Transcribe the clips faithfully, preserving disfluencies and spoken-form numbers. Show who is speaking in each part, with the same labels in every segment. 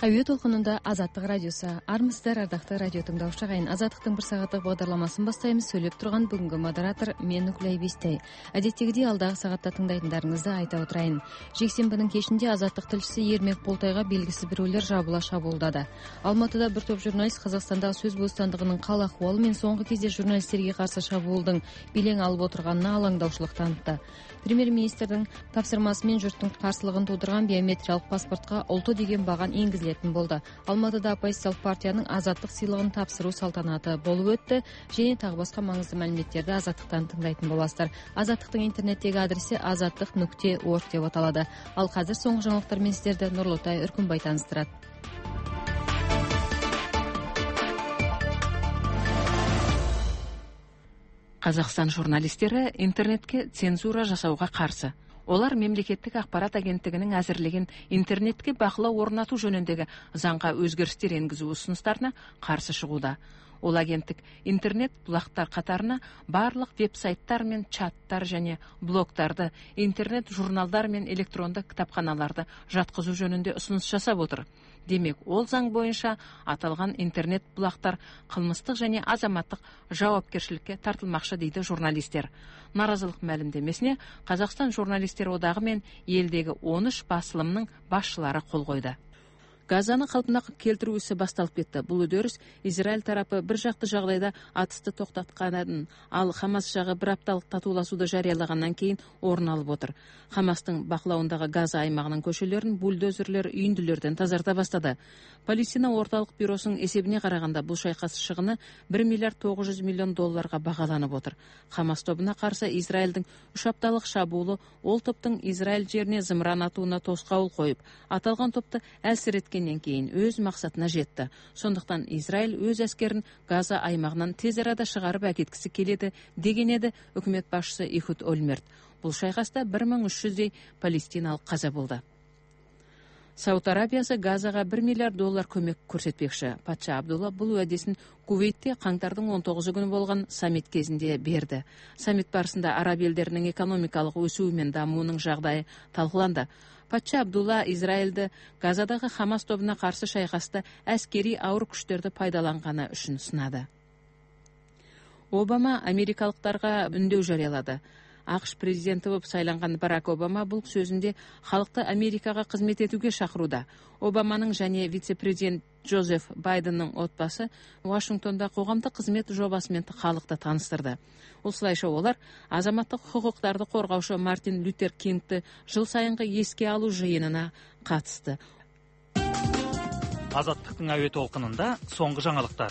Speaker 1: Әуе толқынында Азаттық радиосы. Армысыздар, ардақты радио тыңдаушы ағайын. Азаттықтың бір сағаттық бағдарламасын бастаймыз. Сөйлеп тұрған бүгінгі модератор мен Нүкләй Бестай. Әдеттегідей алдағы сағатта тыңдайтындарыңызды айта отырайын. Жексенбінің кешінде Азаттық тілшісі Ермек Болтайға белгісіз біреулер жабыла шабуылдады. Алматыда бір топ журналист Қазақстандағы сөз бостандығының қал ахуалы мен соңғы кезде журналистерге қарсы шабуылдың белең алып отырғанына алаңдаушылық танытты. Премьер-министрдің тапсырмасымен жұрттың қарсылығын тудырған биометриялық паспортқа ұлты деген баған енгізілетін болды. Алматыда оппозициялық партияның азаттық сыйлығын тапсыру салтанаты болып өтті, және тағы басқа маңызды мәліметтерді Азаттықтан тыңдайтын боласыздар. Азаттықтың интернеттегі адресі азаттық нүкте орг деп аталады. Ал қазір соңғы жаңалықтармен сіздерді Нұрлытай Үркімбай таныстырады.
Speaker 2: Қазақстан журналистері интернетке цензура жасауға қарсы. Олар мемлекеттік ақпарат агенттігінің әзірлеген интернетке бақылау орнату жөніндегі заңға өзгерістер енгізу ұсыныстарына қарсы шығуда. Ол агенттік интернет бұлақтар қатарына барлық веб-сайттар мен чаттар және блогтарды, интернет журналдар мен электронды кітапханаларды жатқызу жөнінде ұсыныс жасап отыр. Демек, ол заң бойынша аталған интернет бұлақтар қылмыстық және азаматтық жауапкершілікке тартылмақшы дейді журналистер. Наразылық мәлімдемесіне Қазақстан журналистер одағы мен елдегі он үш басылымның басшылары қол қойды. Газаны қалпына келтіру ісі басталып кетті. Бұл үдеріс Израиль тарапы бір жақты жағдайда атысты тоқтатқанын, ал Хамас жағы бір апталық татуласуды жариялағаннан кейін орын алып отыр. Хамастың бақылауындағы Газа аймағының көшелерін бульдозерлер үйінділерден тазарта бастады. Палестина орталық бюросының есебіне қарағанда бұл шайқас шығыны бір миллиард тоғыз жүз миллион долларға бағаланып отыр. Хамас тобына қарсы Израильдің үш апталық шабуылы ол топтың Израиль жеріне зымыран атуына тосқауыл қойып, аталған топты әлсіреткеннен кейін өз мақсатына жетті. Сондықтан Израиль өз әскерін Газа аймағынан тез арада шығарып әкеткісі келеді деген еді үкімет басшысы Ихуд Ольмерт. Бұл шайқаста бір мың үш жүздей палестиналық қаза болды. Сауд Арабиясы Газаға бір миллиард доллар көмек көрсетпекші. Патша Абдулла бұл уәдесін Кувейтте қаңтардың он тоғызы күні болған саммит кезінде берді. Саммит барысында араб елдерінің экономикалық өсуі мен дамуының жағдайы талқыланды. Патша Абдулла Израильді Газадағы Хамас тобына қарсы шайқаста әскери ауыр күштерді пайдаланғаны үшін сынады. Обама америкалықтарға үндеу жариялады. ақш президенті болып сайланған Барак Обама бұл сөзінде халықты Америкаға қызмет етуге шақыруда. Обаманың және вице-президент Джозеф Байденның отбасы Вашингтонда қоғамдық қызмет жобасымен халықты таныстырды. Осылайша олар азаматтық құқықтарды қорғаушы Мартин Лютер Кингті жыл сайынғы еске алу жиынына қатысты.
Speaker 3: Азаттықтың әуе толқынында соңғы жаңалықтар.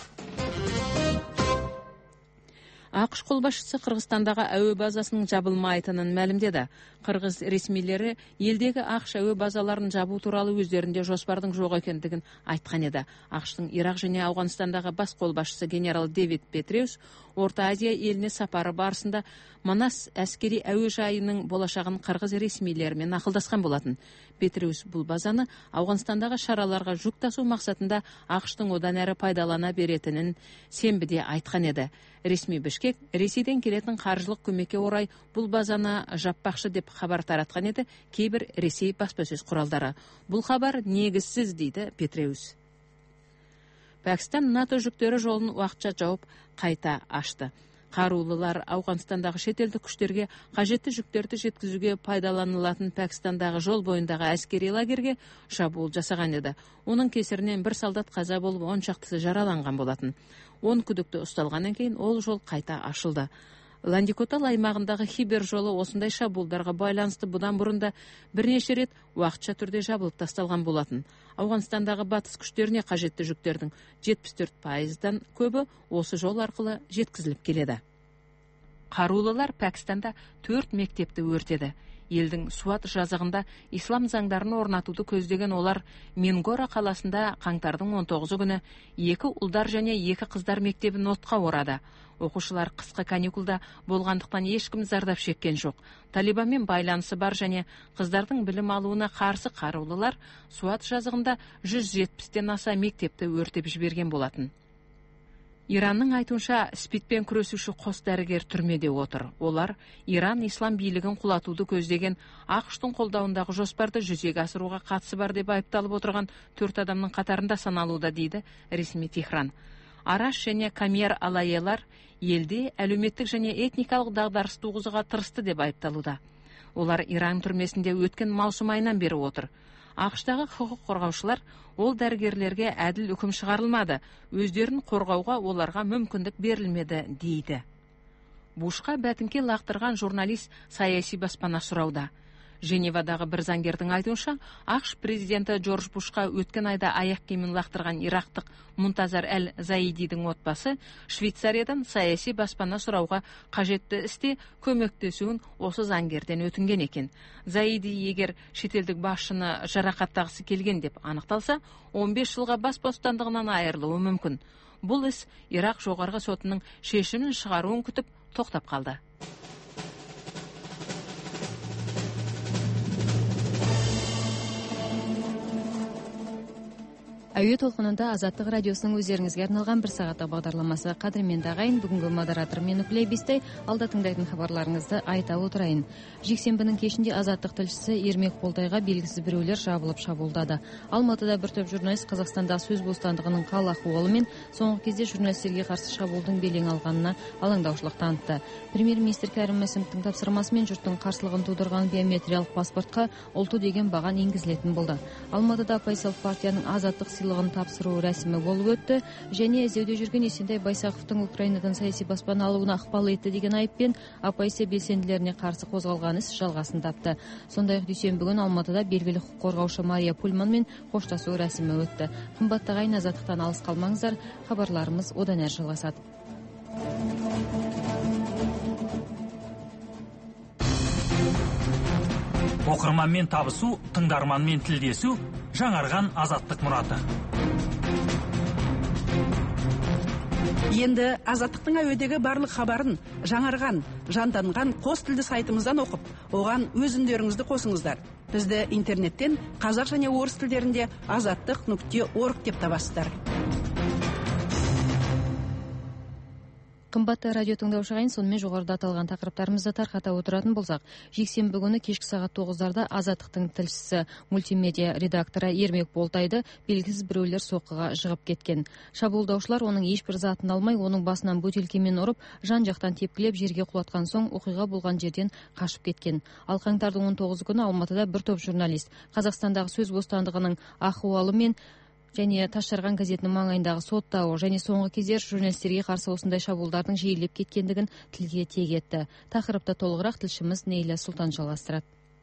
Speaker 2: ақш қолбасшысы Қырғызстандағы әуе базасының жабылмайтынын мәлімдеді. Қырғыз ресмилері елдегі ақш әуе базаларын жабу туралы өздерінде жоспардың жоқ екендігін айтқан еді. ақштың Ирақ және Ауғанстандағы бас қолбасшысы генерал Дэвид Петреус Орта Азия еліне сапары барысында Манас әскери әуежайының болашағын қырғыз ресмилерімен ақылдасқан болатын. Петреус бұл базаны Ауғанстандағы шараларға жүк тасу мақсатында ақштың одан әрі пайдалана беретінін сенбіде айтқан еді. Ресми Бішкек Ресейден келетін қаржылық көмекке орай бұл базаны жаппақшы деп хабар таратқан еді кейбір Ресей баспасөз құралдары. Бұл хабар негізсіз дейді Петреус. Пәкістан НАТО жүктері жолын уақытша жауып қайта ашты. Қарулылар Ауғанстандағы шетелдік күштерге қажетті жүктерді жеткізуге пайдаланылатын Пәкістандағы жол бойындағы әскери лагерге шабуыл жасаған еді. Оның кесірінен бір солдат қаза болып, он шақтысы жараланған болатын. он күдікті ұсталғаннан кейін ол жол қайта ашылды. Ландикотал аймағындағы Хибер жолы осындай шабуылдарға байланысты бұдан бұрында бірнеше рет уақытша түрде жабылып тасталған болатын. Ауғанстандағы батыс күштеріне қажетті жүктердің жетпіс төрт пайыздан көбі осы жол арқылы жеткізіліп келеді. Қарулылар Пәкістанда төрт мектепті өртеді. Елдің Суат жазығында ислам заңдарын орнатуды көздеген олар Менгора қаласында қаңтардың он тоғызы күні екі ұлдар және екі қыздар мектебін отқа орады. Оқушылар қысқы каникулда болғандықтан ешкім зардап шеккен жоқ. Талибанмен байланысы бар және қыздардың білім алуына қарсы қарулылар Суат жазығында жүз жетпістен аса мектепті өртеп жіберген болатын. Иранның айтуынша спидпен күресуші қос дәрігер түрмеде отыр. Олар Иран ислам бийлігін құлатуды көздеген ақш-тың қолдауындағы жоспарды жүзеге асыруға қатысы бар деп айыпталып отырған төрт адамның қатарында саналуда, дейді ресми Техран. Араш және Камер Алаелар елде әлеуметтік және этникалық дағдарыс туғызуға тырысты деп айыпталуда. Олар Иран түрмесінде өткен маусым айынан бері отыр. ақш-тағы құқық қорғаушылар ол дәрігерлерге әділ үкім шығарылмады, өздерін қорғауға оларға мүмкіндік берілмеді дейді. Бушқа бәтіңке лақтырған журналист саяси баспана сұрауда. Женевадағы бір заңгердің айтуынша, ақш президенті Джордж Бушқа өткен айда аяқ киімін лақтырған ирақтық Мунтазар әл-Заидидің отбасы Швейцариядан саяси баспана сұрауға қажетті істе көмектесуін осы заңгерден өтінген екен. Заиди егер шетелдік басшыны жарақаттағысы келген деп анықталса, он бес жылға бас бостандығынан айырылуы мүмкін. Бұл іс Ирақ жоғарғы сотының шешімін шығаруын күтіп тоқтап қалды.
Speaker 1: Әуе толқынында Азаттық радиосының өздеріңізге арналған бір сағаттық бағдарламасы. Қадірмен ағайын, бүгінгі модератор мен Нүклей Бестай, алда тыңдайтын хабарларыңызды айта отырайын. Жексенбінің кешінде Азаттық тілшісі Ермек Болтайға белгісіз біреулер жабылып шабуылдады. Алматыда бір топ журналист Қазақстанда сөз бостандығының қал ахуалы мен соңғы кезде журналистерге қарсы шабуылдың белең алғанына алаңдаушылық танытты. Премьер-министр Кәрім Мәсімовтің тапсырмасымен жұрттың қарсылығын тудырған биометриялық паспортқа ұлты деген баған енгізілетін болды. Алматыда оппозициялық партияның Азаттық сыйлығын тапсыру рәсімі болып өтті, және іздеуде жүрген Есентай Байсақовтың Украинадан саяси баспана алуына ықпал етті деген айыппен оппозиция белсенділеріне қарсы қозғалған іс жалғасын тапты. Сондай-ақ дүйсенбі күні Алматыда белгілі құқық қорғаушы Мария Пульманмен қоштасу рәсімі өтті. Қымбатты ағайын, Азаттықтан алыс қалмаңыздар, хабарларымыз одан әрі жалғасады.
Speaker 3: Оқырманмен табысу, тыңдарманмен тілдесу, жаңарған Азаттық мұраты.
Speaker 4: Енді Азаттықтың әуедегі барлық хабарын жаңарған, жанданған қос тілді сайтымыздан оқып, оған өз үндеріңізді қосыңыздар. Бізді интернеттен қазақ және орыс тілдерінде азаттық нүкте орг деп табасыздар.
Speaker 1: Қымбатты радио тыңдаушы ағайын, сонымен жоғарыда аталған тақырыптарымызды тарқата отыратын болсақ, жексенбі күні кешкі сағат тоғыздарда Азаттықтың тілшісі мультимедиа редакторы Ермек Болтайды белгісіз біреулер соққыға жығып кеткен. Шабуылдаушылар оның ешбір затын алмай, оның басынан бөтелкемен ұрып, жан-жақтан тепкілеп жерге құлатқан соң оқиға болған жерден қашып кеткен. Ал қаңтардың он тоғызы күні Алматыда бір топ журналист Қазақстандағы сөз бостандығының ахуалы мен және Тасжарған газетінің маңайындағы соттауы және соңғы кездер журналистерге қарсы осындай шабуылдардың жиілеп кеткендігін тілге тиек етті. Тақырыпты толығырақ тілшіміз Нейля Сұлтан жалғастырады.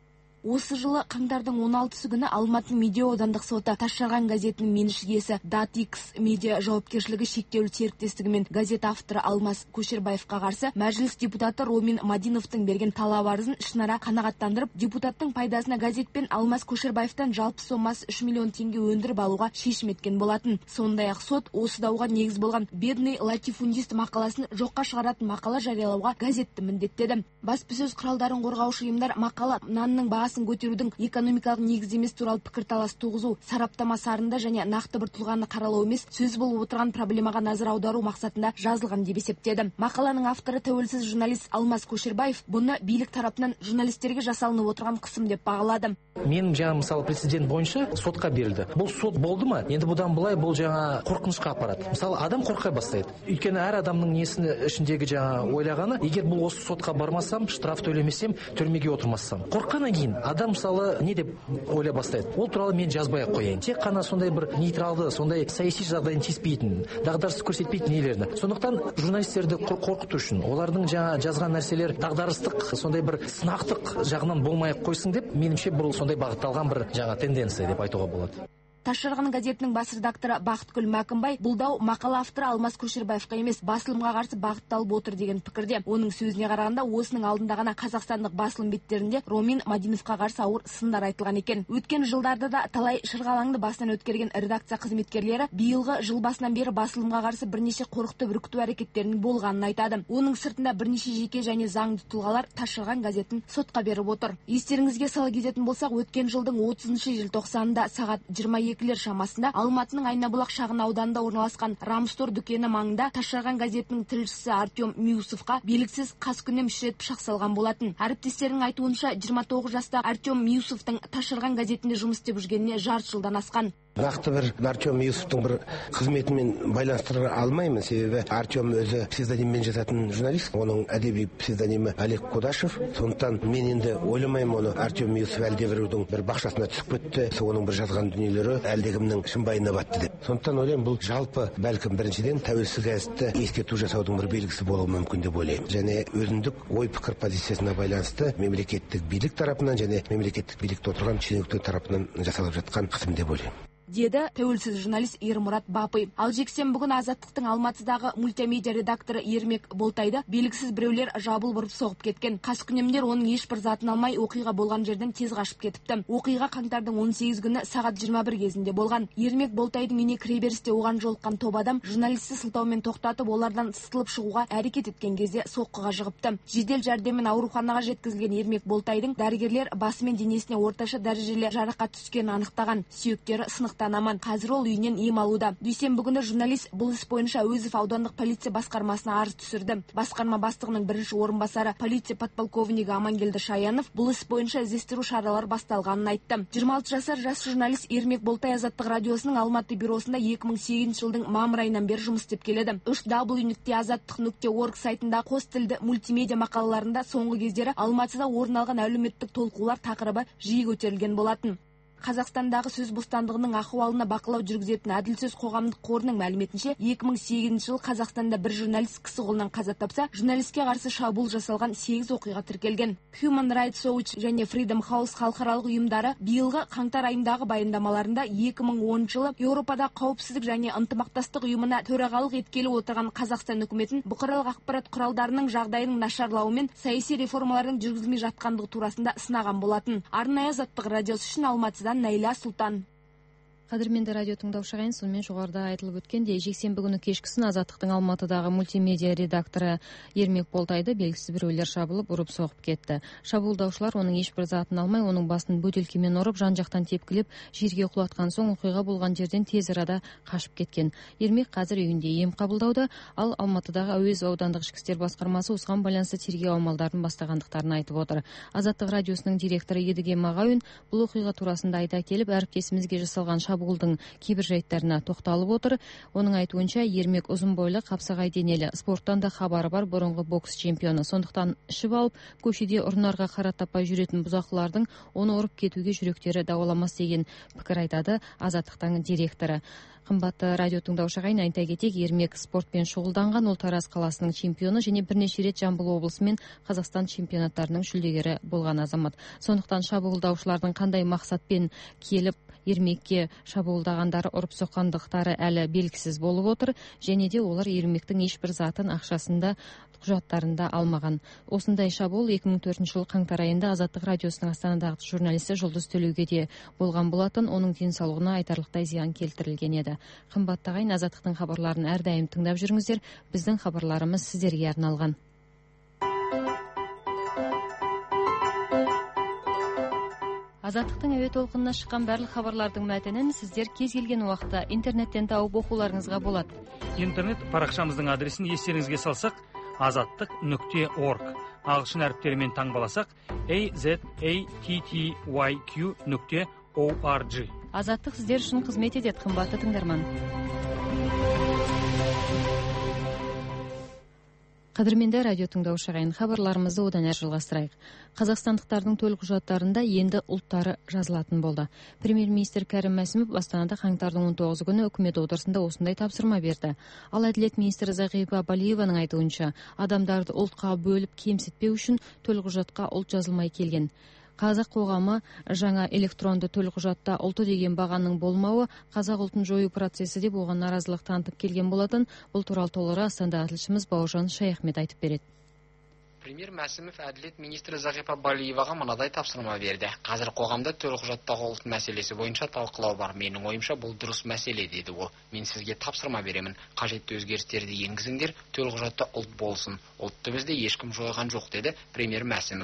Speaker 5: Осы жылы қаңтардың он алтысы күні Алматы медиа аудандық соты Тасжарған газетінің меншігесі Датикс медиа жауапкершілігі шектеулі серіктестігі мен газет авторы Алмас Көшербаевқа қарсы мәжіліс депутаты Ромин Мадиновтың берген талап арызын ішінара қанағаттандырып, депутаттың пайдасына газет пен Алмас Көшербаевтан жалпы сомасы үш миллион теңге өндіріп алуға шешім еткен болатын. Сондай-ақ сот осы дауға негіз болған бедный латифундист мақаласын жоққа шығаратын мақала жариялауға газетті міндеттеді. Баспасөз құралдарын қорғаушы ұйымдар мақала нанның бағасын көтерудің экономикалық негіздемесі туралы пікірталас туғызу, сараптама сарында және нақты бір тұлғаны қаралау емес, сөз болып отырған проблемаға назар аудару мақсатында жазылған деп есептеді. Мақаланың авторы тәуелсіз журналист Алмас Көшербаев бұны билік тарапынан журналистерге жасалынып отырған қысым деп бағалады.
Speaker 6: Менің жаңа мысалы прецедент бойынша сотқа берілді. Бұл сот болды ма? Енді бұдан былай бұл жаңа қорқынышқа апарады. Мысалы адам қорқай бастайды. Өйткені әр адамның несіне ішіндегі жаңа ойлағаны, егер бұл осы сотқа бармасам, штраф төлемесем, түрмеге отырмасам. Қорққаннан кейін адам мысалы не деп ойлай бастайды. Ол туралы мен жазбай ақ қояйын. Тек қана сондай бір нейтралды, сондай саяси жағдайын тиіспейтін, дағдарысты көрсетпейтін нелерді. Сондықтан журналистерді қорқыту үшін олардың жаңа жазған нәрселер дағдарыстық, сондай бір сынақтық жағынан болмай ақ қойсын деп, меніңше бұл сондай бағытталған бір жаңа тенденция деп айтуға болады.
Speaker 5: Тасжарған газетінің бас редакторы Бақытгүл Мәкімбай бұл дау мақала авторы Алмас Көшербаевқа емес, басылымға қарсы бағытталып отыр деген пікірде. Оның сөзіне қарағанда, осының алдында ғана қазақстандық басылым беттерінде Ромин Мадиновқа қарсы ауыр сындар айтылған екен. Өткен жылдарда да талай шырғалаңды басынан өткерген редакция қызметкерлері биылғы жыл басынан бері басылымға қарсы бірнеше қорқыту бүркіту әрекеттерінің болғанын айтады. Оның сыртында бірнеше жеке және заңды тұлғалар Тасжарған газетін сотқа беріп отыр. Естеріңізге сала кететін болсақ, өткен жылдың отызыншы желтоқсанында сағат жиырма екілер шамасында Алматының Айнабұлақ шағын ауданында орналасқан Рамстор дүкені маңында Ташжарған газетінің тілшісі Артем Миусовқа белгісіз қаскүнем үш рет пышақ салған болатын. Әріптестерінің айтуынша жиырма тоғыз жаста Артем Миусовтың Ташжарған газетінде жұмыс істеп жүргеніне жарты жылдан асқан.
Speaker 7: Нақты бір Артем Миусовтың бір қызметімен байланыстыра алмаймын, себебі Артем өзі псевдониммен жазатын журналист, оның әдеби псевдонимі Олег Кудашев. Сондықтан мен енді ойламаймын, оны Артем Миусов әлдебіреудің бір бақшасына түсіп кетті, оның бір жазған дүниелері әлдекімнің шымбайына батты деп. Сондықтан ойлаймын, бұл жалпы бәлкім біріншіден тәуелсіз газетті ескерту жасаудың бір белгісі болуы мүмкін деп ойлаймын. Және өзіндік ой пікір позициясына байланысты мемлекеттік билік тарапынан және мемлекеттік билікте отырған шенеуніктер тарапынан жасалып жатқан қысым деп ойлаймын,
Speaker 5: деді тәуелсіз журналист Ермұрат Бапый. Ал жексенбі күні Азаттықтың Алматыдағы мультимедиа редакторы Ермек Болтайды белгісіз біреулер жабыл бұрып соғып кеткен. Қаскүнемдер оның ешбір затын алмай оқиға болған жерден тез қашып кетіпті. Оқиға қаңтардың он сегізі күні сағат жиырма бір кезінде болған. Ермек Болтайдың үйіне кіреберісте оған жолыққан топ адам журналисті сылтаумен тоқтатып, олардан сытылып шығуға әрекет еткен кезде соққыға жығыпты. Жедел жәрдеммен ауруханаға жеткізілген Ермек Болтайдың дәрігерлер басы мен денесіне орташа дәрежелі жарақат түскенін анықтаған. Сүйектері сынық Аман. Қазір ол үйінен ем алуда. Дүйсенбі күні журналист бұл іс бойынша Әуезов аудандық полиция басқармасына арыз түсірді. Басқарма бастығының бірінші орынбасары полиция подполковнигі Амангелді Шаянов бұл іс бойынша іздестіру шаралар басталғанын айтты. жиырма алты жасар жас журналист Ермек Болтай Азаттық радиосының Алматы бюросында екі мың сегізінші жылдың мамыр айынан бері жұмыс істеп келеді. үш дабл ю нүкте азаттық нүкте орг сайтында қос тілді мультимедиа мақалаларында соңғы кездері Алматыда орын алған әлеуметтік толқулар тақырыбы жиі көтерілген болатын. Қазақстандағы сөз бостандығының ахуалына бақылау жүргізетін Әділ сөз қоғамдық қорының мәліметінше, екі мың сегізінші жыл Қазақстанда бір журналист кісі қолынан қаза тапса, журналистке қарсы шабуыл жасалған сегіз оқиға тіркелген. Human Rights Watch және Freedom House халықаралық ұйымдары биылғы қаңтар айындағы баяндамаларында екі мың оныншы жылы Еуропада қауіпсіздік және ынтымақтастық ұйымына төрағалық еткелі отырған Қазақстан үкіметін бұқаралық ақпарат құралдарының жағдайының нашарлауы мен саяси реформалардың жүргізілмей жатқандығы турасында сынаған болатын. Арнайы Азаттық радиосы үшін Алматыдан Найла Сұлтан.
Speaker 1: Қадірменді радио тыңдаушы ағайын, сонымен жоғарыда айтылып өткендей, жексенбі күні кешкісін Азаттықтың Алматыдағы мультимедиа редакторы Ермек Болтайды белгісіз біреулер шабылып, ұрып соғып кетті. Шабуылдаушылар оның ешбір затын алмай, оның басын бөтелкемен ұрып, жан-жақтан тепкілеп, жерге құлатқан соң оқиға болған жерден тез арада қашып кеткен. Ермек қазір үйінде ем қабылдауда, ал Алматыдағы Әуезов аудандық ішкі істер басқармасы осыған байланысты тергеу амалдарын бастағандықтарын айтып отыр. Азаттық радиосының директоры Едіге Мағауин бұл оқиға турасында айта келіп, әріптесімізге жасалған шабуылдың кейбір жайттарына тоқталып отыр. Оның айтуынша, Ермек ұзын бойлы, қапсағай денелі, спорттан да хабары бар бұрынғы бокс чемпионы. Сондықтан ішіп алып, көшеде ұрынарға қара таппай жүретін бұзақылардың оны ұрып кетуге жүректері дауаламас деген пікір айтады Азаттықтың директоры. Қымбатты радио тыңдаушы ағайын, айта кетейік, Ермек спортпен шұғылданған, ол Тараз қаласының чемпионы және бірнеше рет Жамбыл облысы мен Қазақстан чемпионаттарының жүлдегері болған азамат. Сондықтан шабуылдаушылардың қандай мақсатпен келіп Ермекке шабуылдағандары ұрып соққандықтары әлі белгісіз болып отыр, және де олар Ермектің ешбір затын, ақшасында, құжаттарында алмаған. Осындай шабуыл екі мың төртінші жыл қаңтар айында Азаттық радиосының Астанадағы журналисі Жұлдыз Төлеуге де болған болатын. Оның денсаулығына айтарлықтай зиян келтірілген еді. Қымбатты ағайын, Азаттықтың хабарларын әрдайым тыңдап жүріңіздер. Біздің хабарларымыз сіздерге арналған. Азаттықтың әуе толқынына шыққан барлық хабарлардың мәтінін сіздер кез келген уақытта интернеттен тауып оқуларыңызға болады.
Speaker 3: Интернет парақшамыздың адресін естеріңізге салсақ, азаттық нүкте орг. Ағылшын әріптерімен таңбаласақ, a z a t t y q нүкте org.
Speaker 1: Азаттық сіздер үшін қызмет етеді, қымбатты тыңдарман. Қадірменді радио тыңдаушы ағайын, хабарларымызды одан әрі жалғастырайық. Қазақстандықтардың төлқұжаттарында құжаттарында енді ұлттары жазылатын болды. Премьер-министр Кәрім Мәсімов Астанада қаңтардың он тоғызы күні үкімет отырысында осындай тапсырма берді. Ал әділет министрі Зағипа Балиеваның айтуынша, адамдарды ұлтқа бөліп кемсітпеу үшін төлқұжатқа ұлт жазылмай келген. Қазақ қоғамы жаңа электронды төлқұжатта ұлты деген бағаның болмауы қазақ ұлтын жою процесі деп оған наразылық танытып келген болатын. Бұл туралы толығырақ Астанадағы тілшіміз Бауыржан Шаяхмет айтып береді.
Speaker 8: Премьер Мәсімов әділет министрі Зағипа Балиеваға мынадай тапсырма берді. Қазір қоғамда төлқұжаттағы ұлт мәселесі бойынша талқылау бар. Менің ойымша бұл дұрыс мәселе, деді ол. Мен сізге тапсырма беремін. Қажетті өзгерістерді енгізіңдер, төлқұжатта ұлт болсын. Ұлтты бізде ешкім жойған жоқ, деді премьер Мәсімов.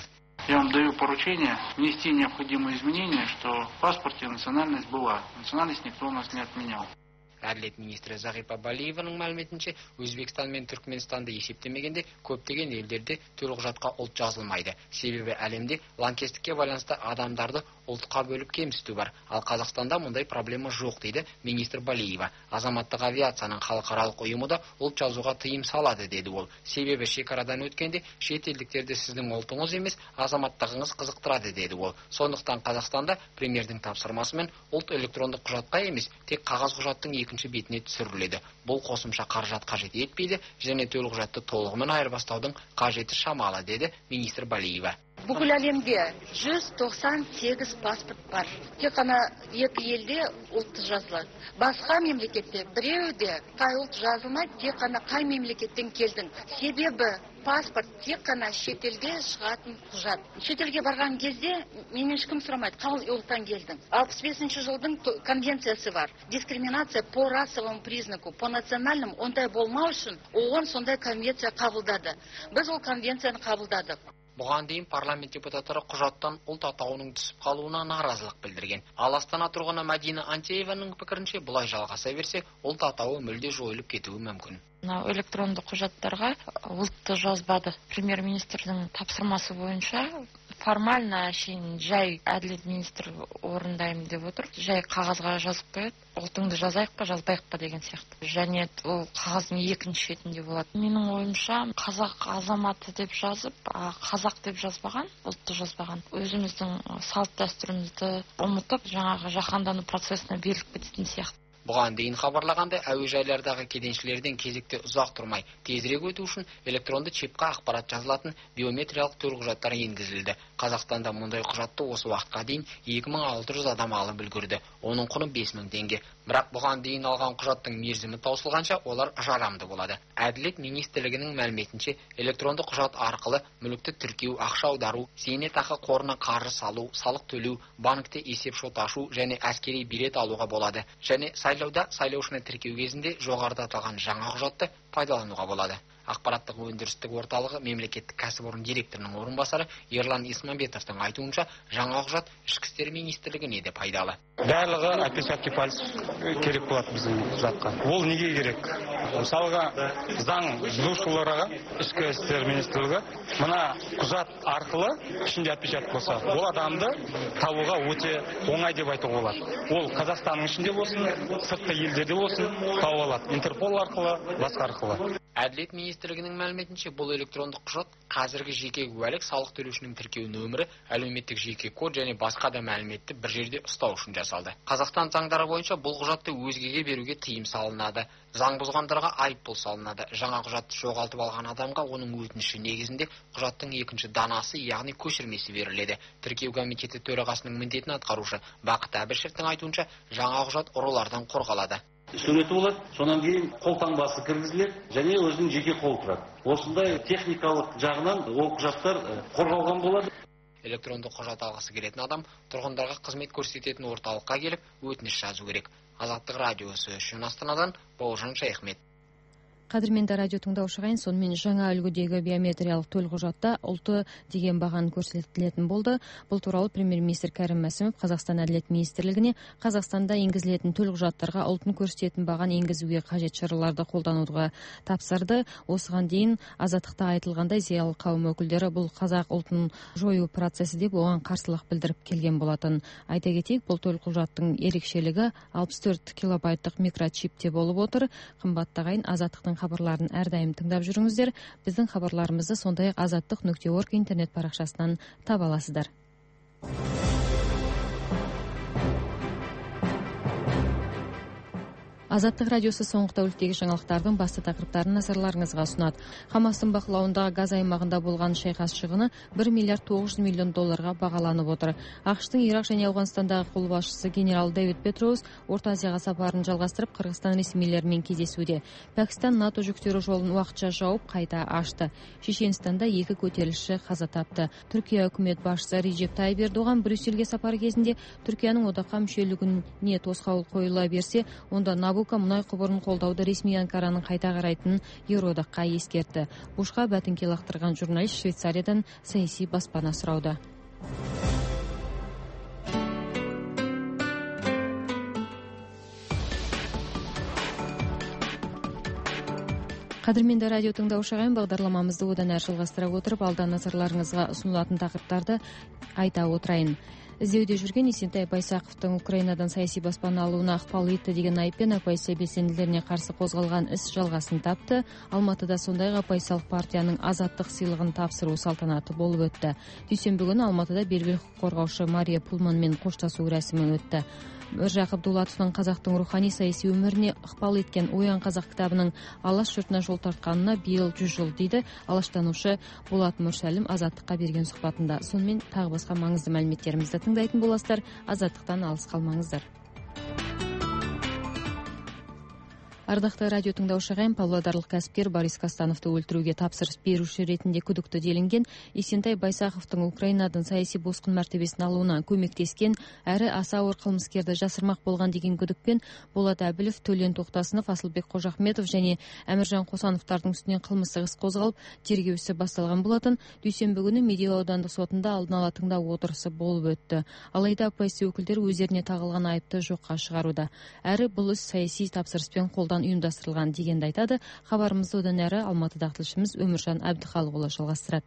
Speaker 9: Я вам даю поручение внести необходимые изменения, что в паспорте национальность была. Национальность никто у нас не отменял.
Speaker 8: Әділет министрі Зағипа Балиеваның мәліметінше, Өзбекстан мен Түркменстанды есептемегенде көптеген елдерде төлқұжатқа ұлт жазылмайды. Себебі әлемде лаңкестікке байланысты адамдарды ұлтқа бөліп кемсіту бар. Ал Қазақстанда мұндай проблема жоқ дейді министр Балиева. Азаматтық авиацияның халықаралық ұйымы да ұлт жазуға тыйым салады деді ол. Себебі шекарадан өткенде шет елдіктерді сіздің ұлтыңыз емес, азаматтығыңыз қызықтырады деді ол. Сондықтан Қазақстанда премьердің тапсырмасымен ұлт электрондық құжатқа емес, тек қағаз құжаттың екінші бетіне түсіріледі. Бұл қосымша қаражат қажет етпейді және төлқұжатты толығымен айырбастаудың қажеті шамалы деді министр Балиева.
Speaker 10: Бүкіл әлемде жүз тоқсан сегіз паспорт бар. Тек қана екі елде ұлт жазылады. Басқа мемлекетте біреуде қай ұлт жазылмайды, тек қана қай мемлекеттен келдің. Себебі паспорт тек қана шетелге шығатын құжат. Шетелге барған кезде менен ешкім сұрамайды, қай ұлттан келдің. алпыс бесінші жылдың конвенциясы бар. Дискриминация по расовому признаку, по национальному, ондай болмау үшін оған сондай конвенция қабылдады. Біз ол конвенцияны қабылдадық.
Speaker 8: Бұған дейін парламент депутаттары құжаттан ұлт атауының түсіп қалуына наразылық білдірген. Ал Астана тұрғыны Мәдина Антееваның пікірінше, бұлай жалғаса берсе, ұлт атауы мүлде жойылып кетуі мүмкін.
Speaker 11: Электронды құжаттарға ұлтты жазбады. Премьер-министрдің тапсырмасы бойынша формально әшейін жай әділет министрі орындаймын деп отыр. Жай қағазға жазып қояды. Ұлтыңды жазайық па, жазбайық па деген сияқты. Және ол қағаздың екінші шетінде болады. Менің ойымша қазақ азаматы деп жазып, қазақ деп жазбаған, ұлтты жазбаған. Өзіміздің салт дәстүрімізді ұмытып, жаңағы жаһандану процесіне беріліп кететін сияқты.
Speaker 8: Бұған дейін хабарлағандай, әуежайлардағы кеденшілерден кезекте ұзақ тұрмай тезірек өту үшін электронды чипқа ақпарат жазылатын биометриялық төлқұжаттар енгізілді. Қазақстанда мұндай құжатты осы уақытқа дейін екі мың алты жүз адам алып үлгерді. Оның құны бес мың теңге. Бірақ бұған дейін алған құжаттың мерзімі таусылғанша олар жарамды болады. Әділет министрлігінің мәліметінше, электронды құжат арқылы мүлікті тіркеу, ақша аудару, зейнетақы қорына қаржы салу, салық төлеу, банкте есеп шот ашу және әскери билет алуға болады. Және сайлауда сайлаушыны тіркеу кезінде жоғарыда аталған жаңа құжатты пайдалануға болады. Ақпараттық өндірістік орталығы мемлекеттік кәсіпорын директорының орынбасары Ерлан Исмамбетовтың айтуынша, жаңа құжат ішкі істер министрлігіне де пайдалы.
Speaker 12: Барлығы отпечатки пальцев керек болады біздің құжатқа. Ол неге керек? Мысалға, заң бұзушыларға ішкі істер министрлігі мына құжат арқылы ішінде отпечаток болса, ол адамды табуға өте оңай деп айтуға болады. Ол Қазақстанның ішінде болсын, сыртқы елдерде болсын, тауып алады. Интерпол арқылы, басқа арқылы.
Speaker 8: Әділет министрлігінің мәліметінше, бұл электрондық құжат қазіргі жеке куәлік, салық төлеушінің тіркеу нөмірі, әлеуметтік жеке код және басқа да мәліметті бір жерде ұстау үшін жасалды. Қазақстан заңдары бойынша бұл құжатты өзгеге беруге тыйым салынады. Заң бұзғандарға айыппұл салынады. Жаңа құжатты жоғалтып алған адамға оның өтініші негізінде құжаттың екінші данасы, яғни көшірмесі беріледі. Тіркеу комитеті төрағасының міндетін атқарушы Бақыт Әбішевтің айтуынша, жаңа құжат ұрылардан қорғалады.
Speaker 13: Суреті болады, сонан кейін қолтаңбасы кіргізіледі және өзінің жеке қолы тұрады. Осындай техникалық жағынан ол құжаттар қорғалған болады.
Speaker 8: Электронды құжат алғысы келетін адам тұрғындарға қызмет көрсететін орталыққа келіп өтініш жазу керек. Азаттық радиосы үшін Астанадан Бауыржан Шайхмет.
Speaker 1: Қадірменді радио тыңдаушыға, сонымен жаңа үлгідегі биометриялық төлқұжатта ұлты деген баған көрсетілетін болды. Бұл туралы премьер-министр Кәрім Мәсімов Қазақстан әділет министрлігіне Қазақстанда енгізілетін төлқұжаттарға ұлтын көрсететін баған енгізуге қажет шараларды қолдануға тапсырды. Осыған дейін Азаттықта айтылғандай, зиялы қауым өкілдері бұл қазақ ұлтын жою процесі деп оған қарсылық білдіріп келген болатын. Айта кетейік, бұл төлқұжаттың ерекшелігі алпыс төрт килобайттық микрочипте болып отыр. Қымбатты ағайын, Азаттықтың хабарларын әрдайым тыңдап жүріңіздер. Біздің хабарларымызды сондай-ақ азаттық нүкте орг интернет парақшасынан таба аласыздар. Азаттық радиосы соңғы тәуліктегі жаңалықтардың басты тақырыптарын назарларыңызға ұсынады. Хамастың бақылауындағы Газ аймағында болған шайқас шығыны бір миллиард тоғыз жүз миллион долларға бағаланып отыр. ақш-тың Ирақ және Ауғанстандағы қолбасшысы генерал Дэвид Петроус Орта Азияға сапарын жалғастырып, Қырғызстан ресмилерімен кездесуде. Пәкістан НАТО жүктері жолын уақытша жауып қайта ашты. Шешенстанда екі көтерілісші қаза тапты. Түркия үкімет басшысы Реджеп Тайып Ердоған Брюссельге сапар кезінде Түркияның одаққа мүшелігіне тосқауыл қойыла берсе, онда Набук Набуко мұнай құбырын қолдауды ресми Анкараның қайта қарайтынын Еуроодаққа ескертті. Бушқа бәтіңке лақтырған журналист Швейцариядан саяси баспана сұрауда. Қадірменді радио тыңдаушы ағайын, бағдарламамызды одан әрі жалғастыра отырып, алда назарларыңызға ұсынылатын тақырыптарды айта отырайын. Іздеуде жүрген Есентай Байсақовтың Украинадан саяси баспана алуына ықпал етті деген айыппен оппозиция белсенділеріне қарсы қозғалған іс жалғасын тапты. Алматыда сондай-ақ оппозициялық партияның азаттық сыйлығын тапсыру салтанаты болып өтті. Дүйсенбі күні Алматыда белгілі құқық қорғаушы Мария Пулманмен қоштасу рәсімі өтті. Міржақып Дулатовтың қазақтың рухани саяси өміріне ықпал еткен Оян қазақ кітабының Алаш жұртына жол тартқанына биыл жүз жыл дейді алаштанушы Болат Мұрсәлім азаттыққа берген сұхбатында. Сонымен тағы басқа маңызды мәліметтерімізді тыңдайтын боласыздар. Азаттықтан алыс қалмаңыздар. Ардақты радио тыңдаушы ағайын, павлодарлық кәсіпкер Борис Костановты өлтіруге тапсырыс беруші ретінде күдікті делінген Есентай Байсақовтың Украинадан саяси босқын мәртебесін алуына көмектескен әрі аса ауыр қылмыскерді жасырмақ болған деген күдікпен Болат Әбілов, Төлен Тоқтасынов, Асылбек Қожахметов және Әміржан Қосановтардың үстінен қылмыстық іс қозғалып, тергеу ісі басталған болатын. Дүйсенбі күні Медеу аудандық сотында алдын ала тыңдау отырысы болып өтті. Алайда оппозиция өкілдері өздеріне тағылған айыпты жоққа шығаруда. Әрі бұл іс саяси тапсырыспен қолдан ұйымдастырылған дегенді айтады. Хабарымызды одан әрі Алматыдағы тілшіміз Өміржан Әбдіхалықұлы жалғастырады.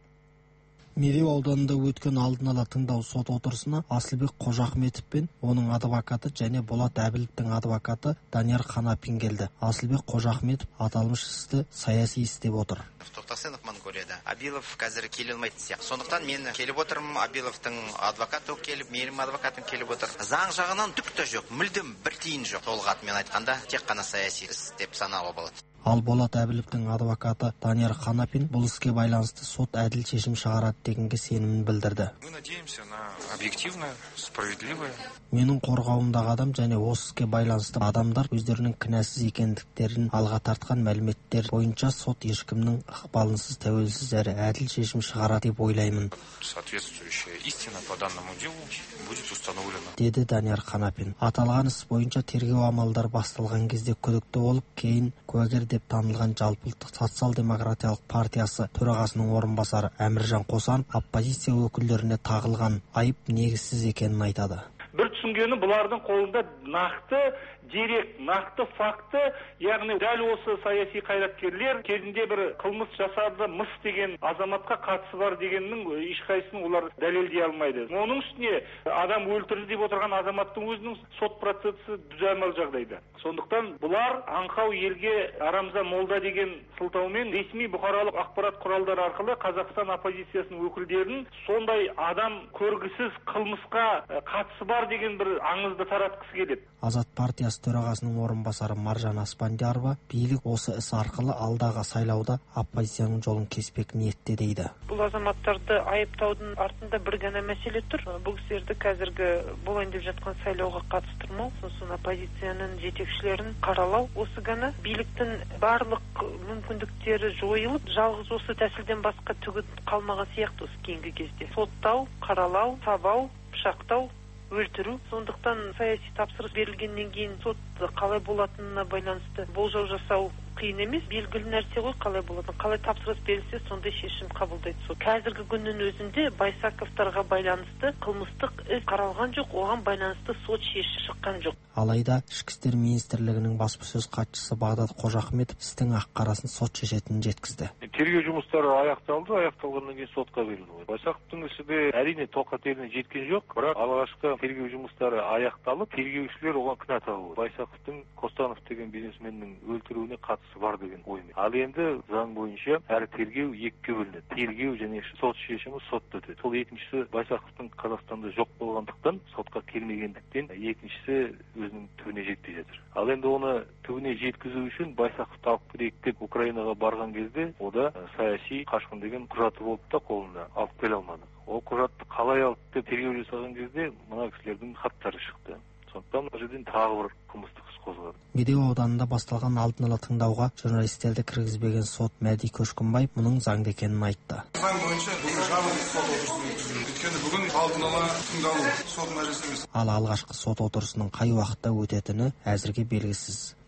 Speaker 6: Медеу ауданында өткен алдын ала тыңдау сот отырысына Асылбек Қожахметов пен оның адвокаты және Болат Әбіловтің адвокаты Данияр Қанапин келді. Асылбек Қожахметов аталмыш істі саяси іс деп отыр.
Speaker 14: Тоқтасынов Монголияда. Абилов қазір келе алмайтын сияқты. Сондықтан мен келіп отырмын, Абиловтың адвокаты келіп, менің адвокатым келіп отыр. Заң жағынан түк те жоқ, мүлдем бір тиын жоқ. Толық атымен айтқанда тек қана саяси іс деп санауға болады.
Speaker 6: Ал Болат Әбіловтің адвокаты Данияр Қанапин бұл іске байланысты сот әділ шешім шығарады дегенге сенімін білдірді.
Speaker 15: Мы надеемся на объективное, справедливое.
Speaker 6: Менің қорғауымдағы адам және осы іске байланысты адамдар өздерінің кінәсіз екендіктерін алға тартқан мәліметтер бойынша сот ешкімнің ықпалынсыз, тәуелсіз әрі әділ шешім шығарады деп ойлаймын.
Speaker 15: Соответствующая истина по данному делу будет установлена.
Speaker 6: Деді Данияр Қанапин. Аталған іс бойынша тергеу амалдары басталған кезде күдікті болып, кейін куәгер деп танылған Жалпыұлттық социал-демократиялық партиясы төрағасының орынбасары Әміржан Қосанов оппозиция өкілдеріне тағылған айып негізсіз екенін айтады.
Speaker 16: Бір түсінгені бұлардың қолында нақты дерек, нақты факты, яғни дәл осы саяси қайраткерлер кезінде бір қылмыс жасады, мыс деген азаматқа қатысы бар дегеннің ешқайсысын олар дәлелдей алмайды. Оның үстіне адам өлтірді деп отырған азаматтың өзінің сот процесі düzelмек жағдайда. Сондықтан бұлар аңқау елге арамза молда деген сылтаумен ресми бұқаралық ақпарат құралдары арқылы Қазақстан оппозициясының өкілдерін сондай адам көргісіз қылмысқа қатысы бар деген бір аңызды таратқысы келеді.
Speaker 6: Азат партиясы төрағасының орынбасары Маржан Аспандиярова билік осы іс арқылы алдағы сайлауда оппозицияның жолын кеспек ниетте дейді.
Speaker 17: Бұл азаматтарды айыптаудың артында бір ғана мәселе тұр. Бұл кісілерді қазіргі болайын деп жатқан сайлауға қатыстырмау, сосын оппозицияның жетекшілерін қаралау, осы ғана биліктің барлық мүмкіндіктері жойылып, жалғыз осы тәсілден басқа түгі қалмаған сияқты осы кейінгі кезде. Соттау, қаралау, сабау, пышақтау, өлтіру. Сондықтан саяси тапсырыс берілгеннен кейін сот қалай болатынына байланысты болжау жасау қиын емес. Белгілі нәрсе ғой қалай болатын. Қалай тапсырыс берілсе, сондай шешім қабылдайды сот. Қазіргі күннің өзінде Байсақовтарға байланысты қылмыстық іс қаралған жоқ, оған байланысты сот шешімі шыққан жоқ.
Speaker 6: Алайда ішкі істер министрлігінің баспасөз хатшысы Бағдат Қожахметов істің ақ-қарасын сот шешетінін жеткізді.
Speaker 18: Тергеу жұмыстары аяқталды, аяқталғаннан кейін сотқа берілді. Байсақовтың ісі де әрине тоқат еліне жеткен жоқ, бірақ алғашқы тергеу жұмыстары аяқталып, тергеушілер оған кінә тағып отыр. Байсақовтың Костанов деген бизнесменнің өлтіруіне қатысы бар деген оймен. Ал енді заң бойынша әр тергеу екіге бөлінеді. Тергеу және сот шешімі сотта өтеді. Сол екіншісі Байсақовтың Қазақстанда жоқ болғандықтан, сотқа келмегендіктен, екіншісі өзінің түбіне жетпей жатыр. Ал енді оны түбіне жеткізу үшін Байсақовты алып келейік деп Украинаға барған кезде, ода саяси қашқын деген құжаты болып та қолында алып келе алмады. Ол құжатты қалай алды деп тергеу жасаған кезде мына кісілердің хаттары шықты. Сондықтан бұл жерден тағы бір қылмыстық іс қозғалды.
Speaker 6: Медеу ауданында басталған алдын ала тыңдауға журналистерді кіргізбеген сот Мәди Көшкінбаев мұның заңды екенін айтты.
Speaker 19: Заң бойынша бүгін жабық сот отырысын өткізілді. Өйткені бүгін алдын ала тыңдалу сот мәжілісі емес.
Speaker 6: Ал алғашқы сот отырысының қай уақытта өтетіні әзірге белгісіз.